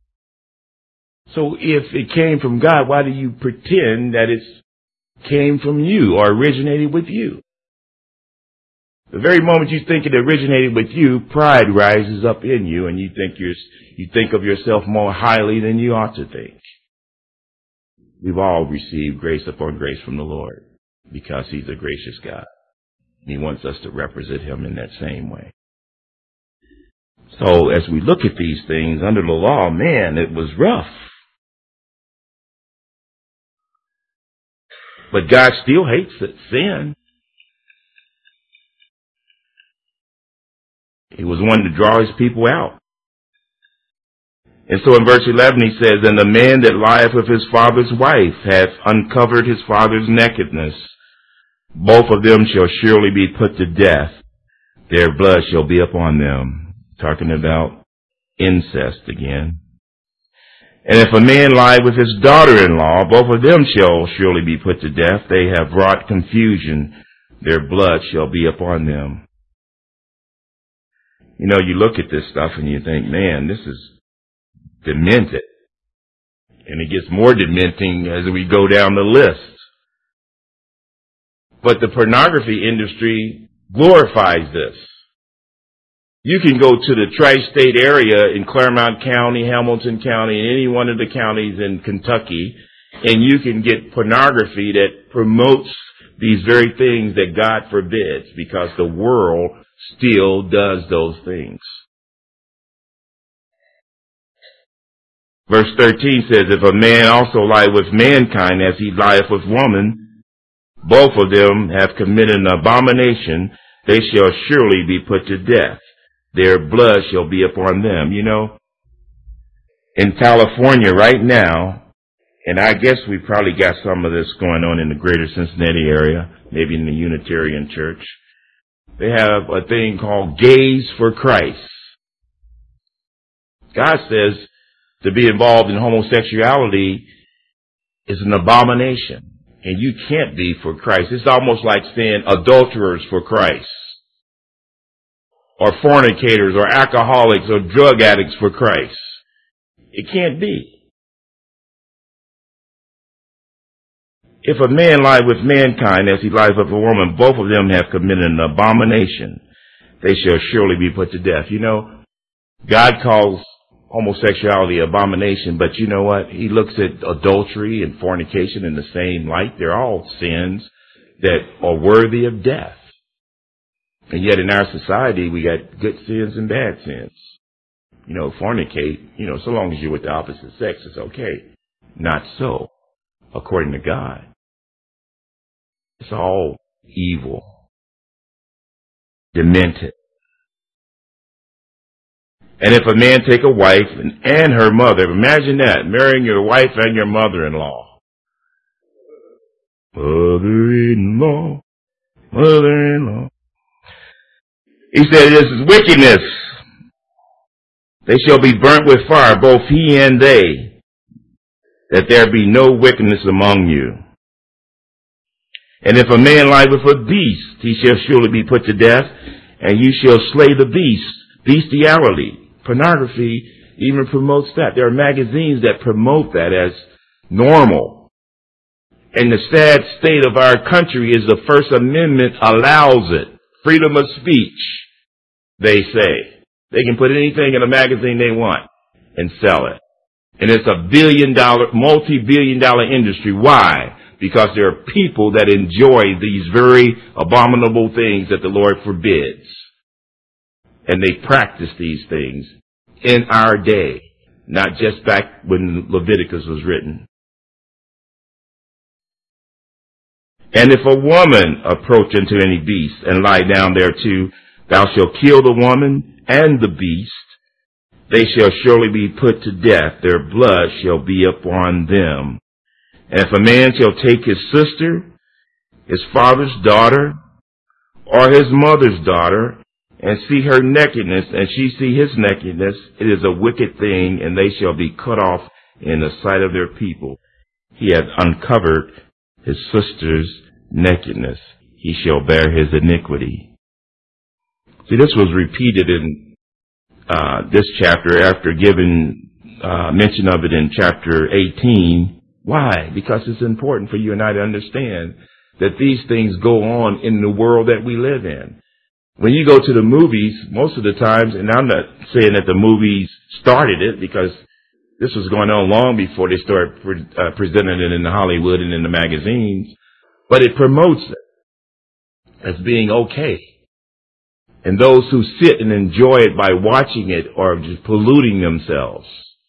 So if it came from God, why do you pretend that it came from you or originated with you? The very moment you think it originated with you, pride rises up in you and you think you're, you think of yourself more highly than you ought to think. We've all received grace upon grace from the Lord because He's a gracious God. He wants us to represent Him in that same way. So as we look at these things under the law, man, it was rough. But God still hates sin. He was one to draw His people out. And so in verse eleven he says, And the man that lieth with his father's wife hath uncovered his father's nakedness. Both of them shall surely be put to death. Their blood shall be upon them. Talking about incest again. And if a man lie with his daughter-in-law, both of them shall surely be put to death. They have wrought confusion. Their blood shall be upon them. You know, you look at this stuff and you think, man, this is demented. And it gets more dementing as we go down the list. But the pornography industry glorifies this. You can go to the tri-state area in Claremont County, Hamilton County, and any one of the counties in Kentucky, and you can get pornography that promotes these very things that God forbids because the world still does those things. Verse thirteen says, If a man also lie with mankind as he lieth with woman, both of them have committed an abomination, they shall surely be put to death. Their blood shall be upon them. You know, in California right now, and I guess we probably got some of this going on in the greater Cincinnati area, maybe in the Unitarian Church, they have a thing called Gays for Christ. God says to be involved in homosexuality is an abomination, and you can't be for Christ. It's almost like saying adulterers for Christ, or fornicators, or alcoholics, or drug addicts for Christ. It can't be. If a man lie with mankind as he lies with a woman, both of them have committed an abomination. They shall surely be put to death. You know, God calls homosexuality abomination, but you know what? He looks at adultery and fornication in the same light. They're all sins that are worthy of death. And yet in our society, we got good sins and bad sins. You know, fornicate, you know, so long as you're with the opposite sex, it's okay. Not so, according to God. It's all evil, demented. And if a man take a wife and, and her mother, imagine that, marrying your wife and your mother-in-law. Mother-in-law, mother-in-law. He said, this is wickedness. They shall be burnt with fire, both he and they, that there be no wickedness among you. And if a man lie with a beast, he shall surely be put to death, and you shall slay the beast. Bestiality, pornography even promotes that. There are magazines that promote that as normal. And the sad state of our country is the First Amendment allows it. Freedom of speech, they say. They can put anything in a magazine they want and sell it. And it's a billion dollar, multi-billion dollar industry. Why? Because there are people that enjoy these very abominable things that the Lord forbids. And they practice these things in our day, not just back when Leviticus was written. And if a woman approach unto any beast and lie down thereto, thou shalt kill the woman and the beast. They shall surely be put to death. Their blood shall be upon them. And if a man shall take his sister, his father's daughter, or his mother's daughter, and see her nakedness, and she see his nakedness, it is a wicked thing, and they shall be cut off in the sight of their people. He hath uncovered his sister's nakedness. He shall bear his iniquity. See, this was repeated in uh, this chapter after giving uh, mention of it in chapter eighteen. Why? Because it's important for you and I to understand that these things go on in the world that we live in. When you go to the movies, most of the times, and I'm not saying that the movies started it, because this was going on long before they started pre- uh, presenting it in the Hollywood and in the magazines, but it promotes it as being okay. And those who sit and enjoy it by watching it are just polluting themselves.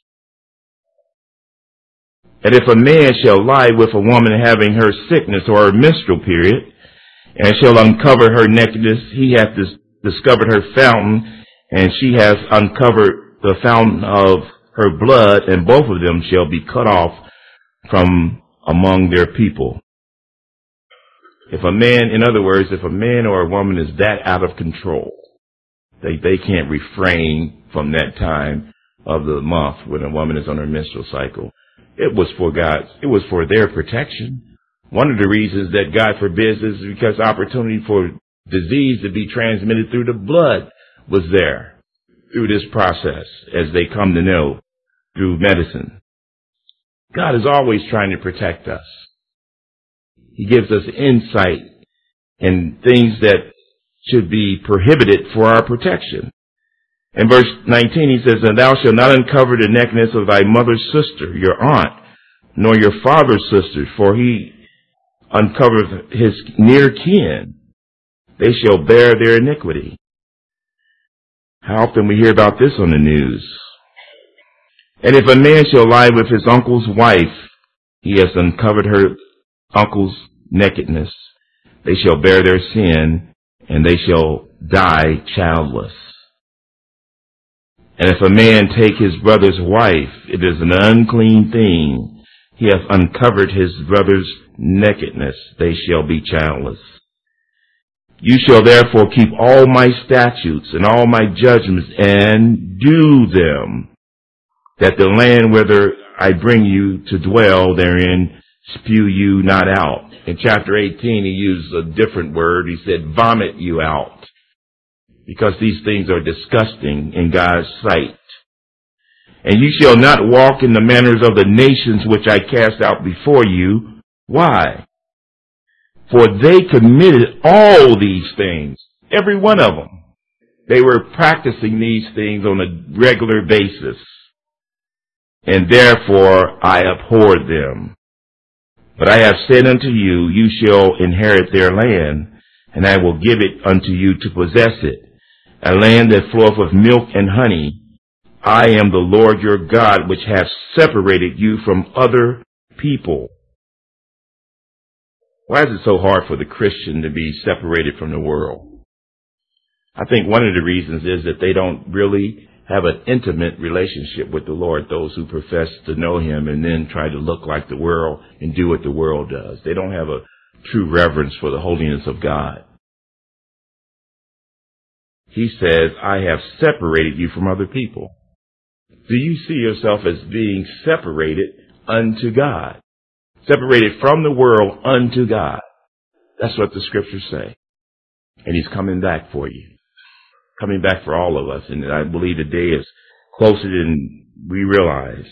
And if a man shall lie with a woman having her sickness or her menstrual period, and shall uncover her nakedness, he hath dis- discovered her fountain, and she has uncovered the fountain of her blood, and both of them shall be cut off from among their people. If a man, in other words, if a man or a woman is that out of control, they, they can't refrain from that time of the month when a woman is on her menstrual cycle. It was for God's, it was for their protection. One of the reasons that God forbids is because opportunity for disease to be transmitted through the blood was there through this process as they come to know through medicine. God is always trying to protect us. He gives us insight in things that should be prohibited for our protection. In verse nineteen, he says, and thou shalt not uncover the nakedness of thy mother's sister, your aunt, nor your father's sister, for he uncovereth his near kin. They shall bear their iniquity. How often we hear about this on the news? And if a man shall lie with his uncle's wife, he has uncovered her uncle's nakedness. They shall bear their sin, and they shall die childless. And if a man take his brother's wife, it is an unclean thing. He hath uncovered his brother's nakedness. They shall be childless. You shall therefore keep all my statutes and all my judgments and do them, that the land whither I bring you to dwell therein spew you not out. In chapter eighteen, he used a different word. He said, vomit you out. Because these things are disgusting in God's sight. And you shall not walk in the manners of the nations which I cast out before you. Why? For they committed all these things, every one of them. They were practicing these things on a regular basis. And therefore I abhorred them. But I have said unto you, you shall inherit their land, and I will give it unto you to possess it, a land that floweth with milk and honey. I am the Lord your God, which have separated you from other people. Why is it so hard for the Christian to be separated from the world? I think one of the reasons is that they don't really have an intimate relationship with the Lord, those who profess to know him and then try to look like the world and do what the world does. They don't have a true reverence for the holiness of God. He says, I have separated you from other people. Do you see yourself as being separated unto God? Separated from the world unto God. That's what the scriptures say. And he's coming back for you. Coming back for all of us. And I believe the day is closer than we realize.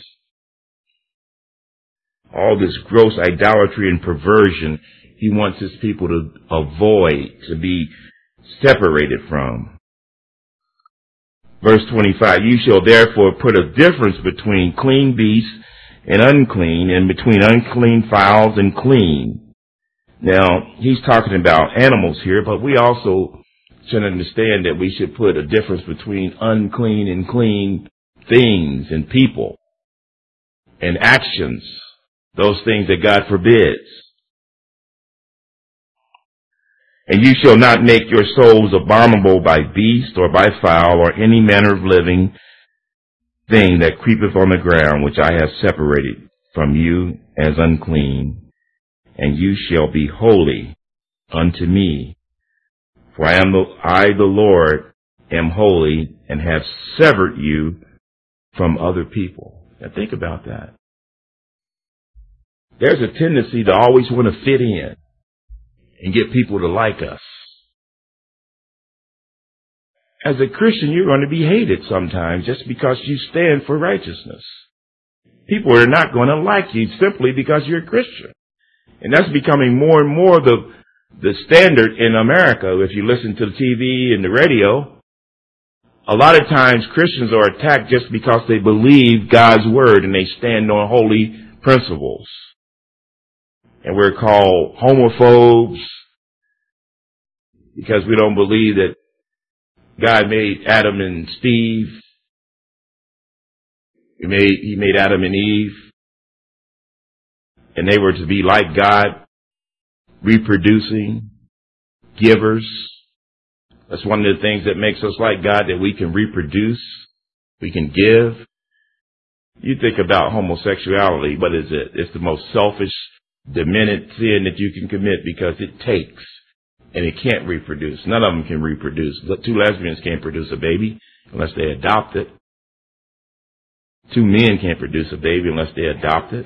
All this gross idolatry and perversion, he wants his people to avoid, to be separated from. Verse twenty-five, you shall therefore put a difference between clean beasts and unclean, and between unclean fowls and clean. Now, he's talking about animals here, but we also should understand that we should put a difference between unclean and clean things and people and actions, those things that God forbids. And you shall not make your souls abominable by beast or by fowl or any manner of living thing that creepeth on the ground, which I have separated from you as unclean. And you shall be holy unto me. For I am the, I the Lord am holy and have severed you from other people. Now think about that. There's a tendency to always want to fit in and get people to like us. As a Christian, you're going to be hated sometimes just because you stand for righteousness. People are not going to like you simply because you're a Christian. And that's becoming more and more the, the standard in America. If you listen to the T V and the radio, a lot of times Christians are attacked just because they believe God's word and they stand on holy principles. And we're called homophobes because we don't believe that God made Adam and Steve. He made, he made Adam and Eve. And they were to be like God, reproducing, givers. That's one of the things that makes us like God, that we can reproduce, we can give. You think about homosexuality, what is it? It's the most selfish, demented sin that you can commit because it takes and it can't reproduce. None of them can reproduce. Two lesbians can't produce a baby unless they adopt it. Two men can't produce a baby unless they adopt it.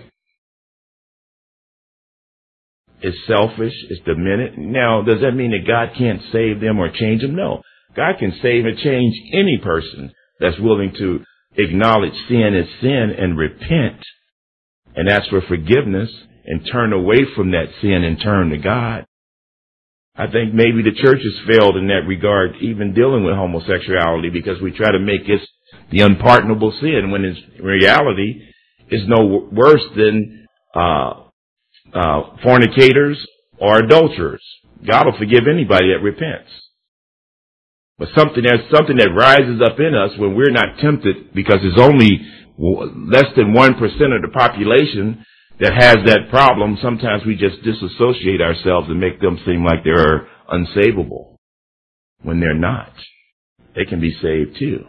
It's selfish. It's demented. Now, does that mean that God can't save them or change them? No. God can save and change any person that's willing to acknowledge sin as sin and repent and ask for forgiveness and turn away from that sin and turn to God. I think maybe the church has failed in that regard, even dealing with homosexuality, because we try to make it the unpardonable sin when in reality it's no worse than uh uh fornicators or adulterers. God will forgive anybody that repents. But something there's something that rises up in us when we're not tempted, because it's only less than one percent of the population that has that problem. Sometimes we just disassociate ourselves and make them seem like they're unsavable when they're not. They can be saved too.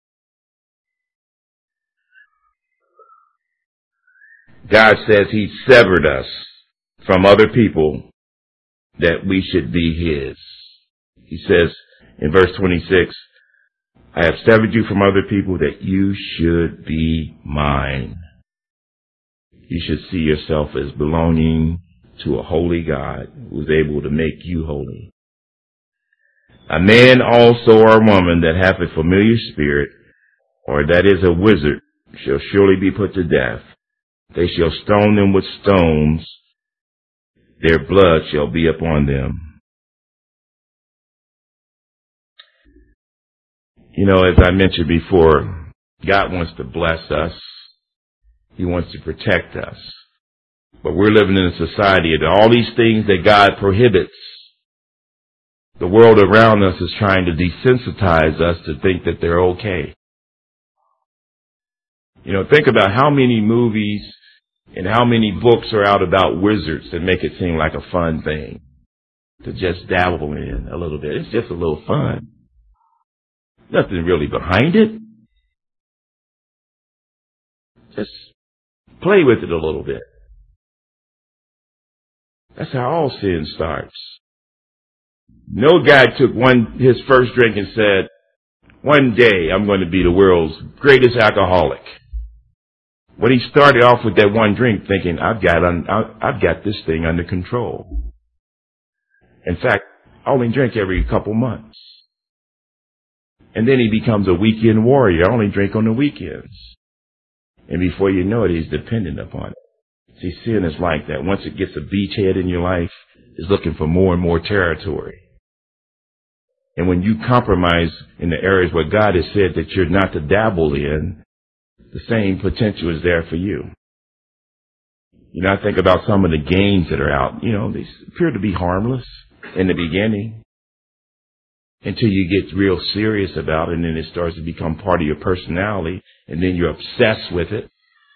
God says he severed us from other people that we should be his. He says in verse twenty-six, I have severed you from other people that you should be mine. You should see yourself as belonging to a holy God who is able to make you holy. A man also or a woman that hath a familiar spirit, or that is a wizard, shall surely be put to death. They shall stone them with stones. Their blood shall be upon them. You know, as I mentioned before, God wants to bless us. He wants to protect us. But we're living in a society that all these things that God prohibits, The world around us is trying to desensitize us to think that they're okay. You know, think about how many movies and how many books are out about wizards that make it seem like a fun thing to just dabble in a little bit. It's just a little fun. Nothing really behind it. Just play with it a little bit. That's how all sin starts. No guy took one his first drink and said, one day I'm going to be the world's greatest alcoholic. When he started off with that one drink thinking, I've got, un- I've got this thing under control. In fact, I only drink every couple months. And then he becomes a weekend warrior. I only drink on the weekends. And before you know it, he's dependent upon it. See, sin is like that. Once it gets a beachhead in your life, it's looking for more and more territory. And when you compromise in the areas where God has said that you're not to dabble in, the same potential is there for you. You know, I think about some of the games that are out. You know, they appear to be harmless in the beginning until you get real serious about it, and then it starts to become part of your personality, and then you're obsessed with it.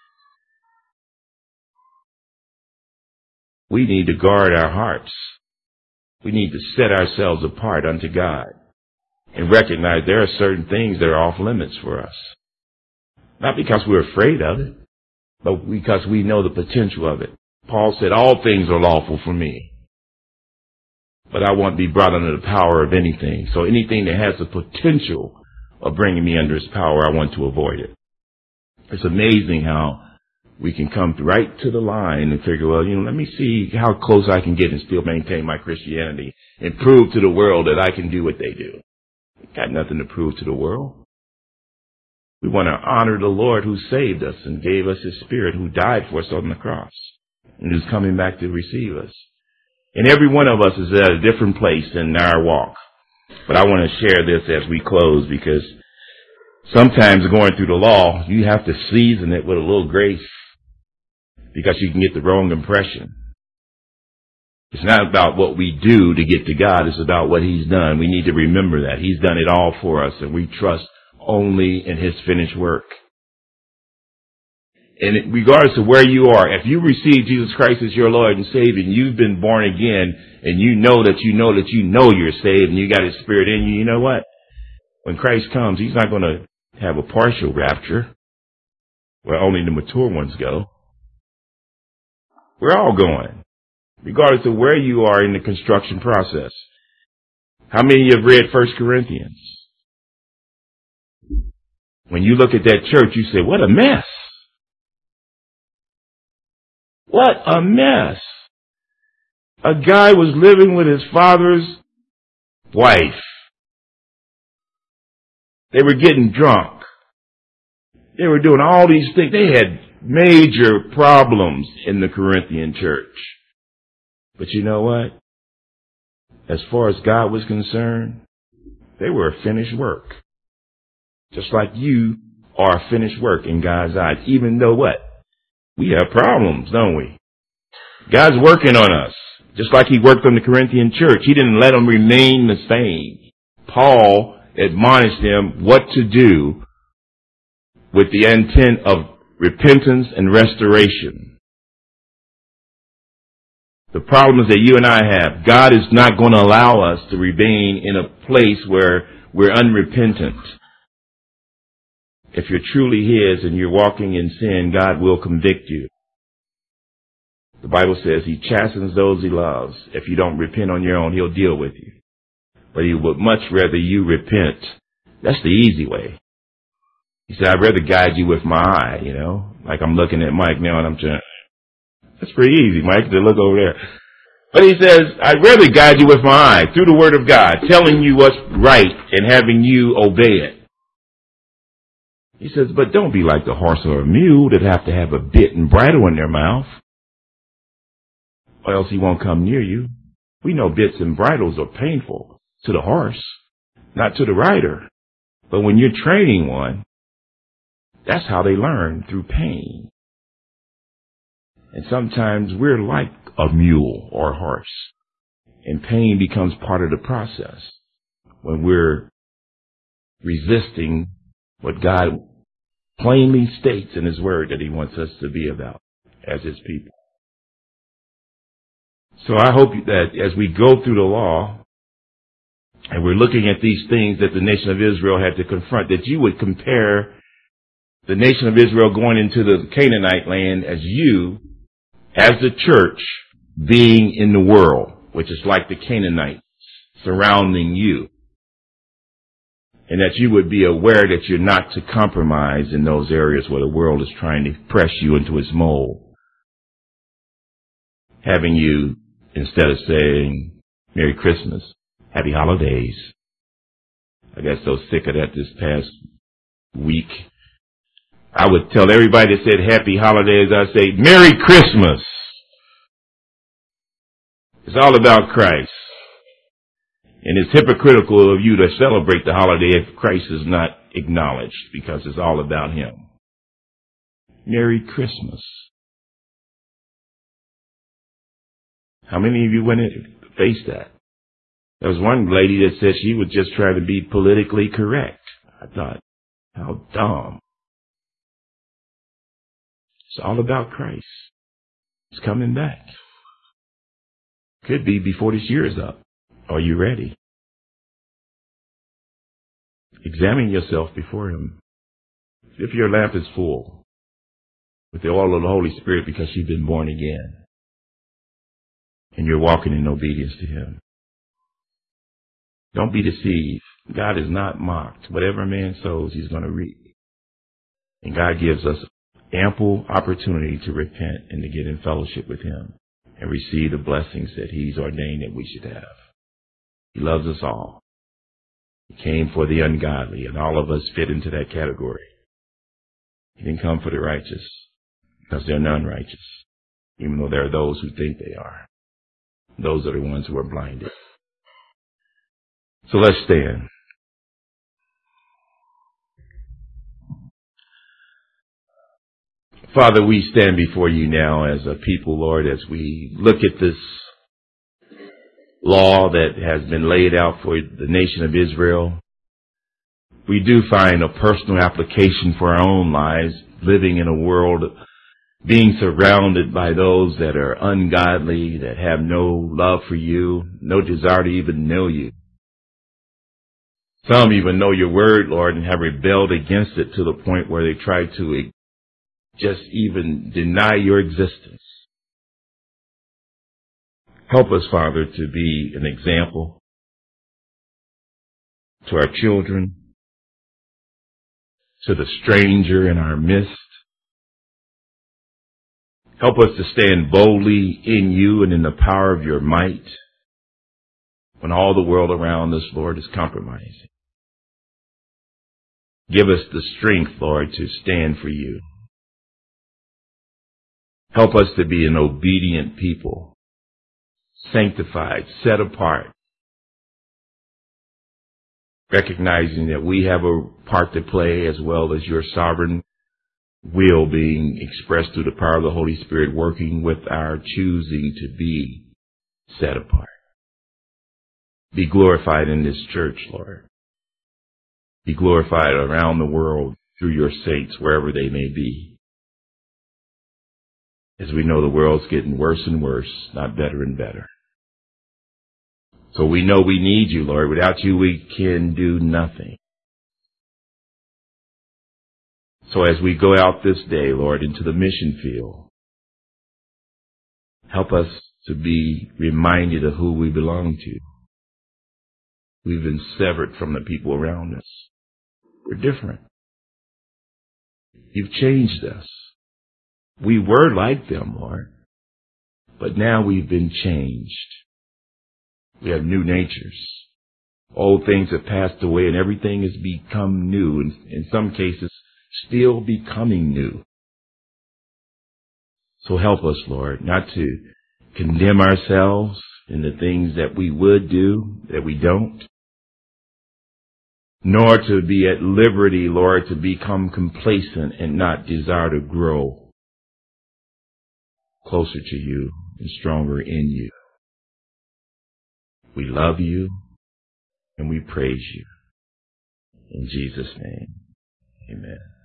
We need to guard our hearts. We need to set ourselves apart unto God and recognize there are certain things that are off limits for us. Not because we're afraid of it, but because we know the potential of it. Paul said, all things are lawful for me, but I won't be brought under the power of anything. So anything that has the potential of bringing me under his power, I want to avoid it. It's amazing how we can come right to the line and figure, well, you know, let me see how close I can get and still maintain my Christianity and prove to the world that I can do what they do. We've got nothing to prove to the world. We want to honor the Lord who saved us and gave us his Spirit, who died for us on the cross and who's coming back to receive us. And every one of us is at a different place in our walk. But I want to share this as we close, because sometimes going through the law, you have to season it with a little grace, because you can get the wrong impression. It's not about what we do to get to God. It's about what he's done. We need to remember that. He's done it all for us, and we trust only in his finished work. And regardless of where you are, if you receive Jesus Christ as your Lord and Savior, and you've been born again, and you know that you know that you know you're saved, and you got his Spirit in you, you know what? When Christ comes, he's not going to have a partial rapture where only the mature ones go. We're all going, regardless of where you are in the construction process. How many have read First Corinthians? When you look at that church, you say, what a mess. What a mess. A guy was living with his father's wife. They were getting drunk. They were doing all these things. They had major problems in the Corinthian church. But you know what? As far as God was concerned, they were a finished work. Just like you are a finished work in God's eyes. Even though what? We have problems, don't we? God's working on us. Just like he worked on the Corinthian church. He didn't let them remain the same. Paul admonished them what to do with the intent of repentance and restoration. The problems that you and I have, God is not going to allow us to remain in a place where we're unrepentant. If you're truly his and you're walking in sin, God will convict you. The Bible says he chastens those he loves. If you don't repent on your own, he'll deal with you. But he would much rather you repent. That's the easy way. He said, I'd rather guide you with my eye, you know, like I'm looking at Mike now and I'm trying. That's pretty easy, Mike, to look over there. But he says, I'd rather guide you with my eye through the word of God, telling you what's right and having you obey it. He says, but don't be like the horse or a mule that have to have a bit and bridle in their mouth, or else he won't come near you. We know bits and bridles are painful to the horse, not to the rider. But when you're training one, that's how they learn, through pain. And sometimes we're like a mule or a horse. And pain becomes part of the process when we're resisting what God plainly states in His Word that He wants us to be about as His people. So I hope that as we go through the law and we're looking at these things that the nation of Israel had to confront, that you would compare the nation of Israel going into the Canaanite land as you, as the church, being in the world, which is like the Canaanites surrounding you. And that you would be aware that you're not to compromise in those areas where the world is trying to press you into its mold. Having you, instead of saying Merry Christmas, Happy Holidays. I got so sick of that this past week. I would tell everybody that said Happy Holidays, I'd say Merry Christmas. It's all about Christ. And it's hypocritical of you to celebrate the holiday if Christ is not acknowledged, because it's all about Him. Merry Christmas. How many of you went in to face that? There was one lady that said she was just trying to be politically correct. I thought, how dumb. It's all about Christ. He's coming back. Could be before this year is up. Are you ready? Examine yourself before Him. If your lamp is full with the oil of the Holy Spirit because you've been born again and you're walking in obedience to Him. Don't be deceived. God is not mocked. Whatever a man sows, he's going to reap. And God gives us ample opportunity to repent and to get in fellowship with Him and receive the blessings that He's ordained that we should have. He loves us all. He came for the ungodly, and all of us fit into that category. He didn't come for the righteous, because they're none righteous, even though there are those who think they are. Those are the ones who are blinded. So let's stand. Father, we stand before You now as a people, Lord, as we look at this law that has been laid out for the nation of Israel. We do find a personal application for our own lives, living in a world, being surrounded by those that are ungodly, that have no love for You, no desire to even know You. Some even know Your word, Lord, and have rebelled against it to the point where they try to just even deny Your existence. Help us, Father, to be an example to our children, to the stranger in our midst. Help us to stand boldly in You and in the power of Your might when all the world around us, Lord, is compromising. Give us the strength, Lord, to stand for You. Help us to be an obedient people, sanctified, set apart, recognizing that we have a part to play as well as Your sovereign will being expressed through the power of the Holy Spirit, working with our choosing to be set apart. Be glorified in this church, Lord. Be glorified around the world through Your saints, wherever they may be. As we know the world's getting worse and worse, not better and better. So we know we need You, Lord. Without You, we can do nothing. So as we go out this day, Lord, into the mission field, help us to be reminded of who we belong to. We've been severed from the people around us. We're different. You've changed us. We were like them, Lord, but now we've been changed. We have new natures. Old things have passed away and everything has become new, and in some cases, still becoming new. So help us, Lord, not to condemn ourselves in the things that we would do, that we don't, nor to be at liberty, Lord, to become complacent and not desire to grow closer to You and stronger in You. We love you and we praise you. In Jesus' name, amen.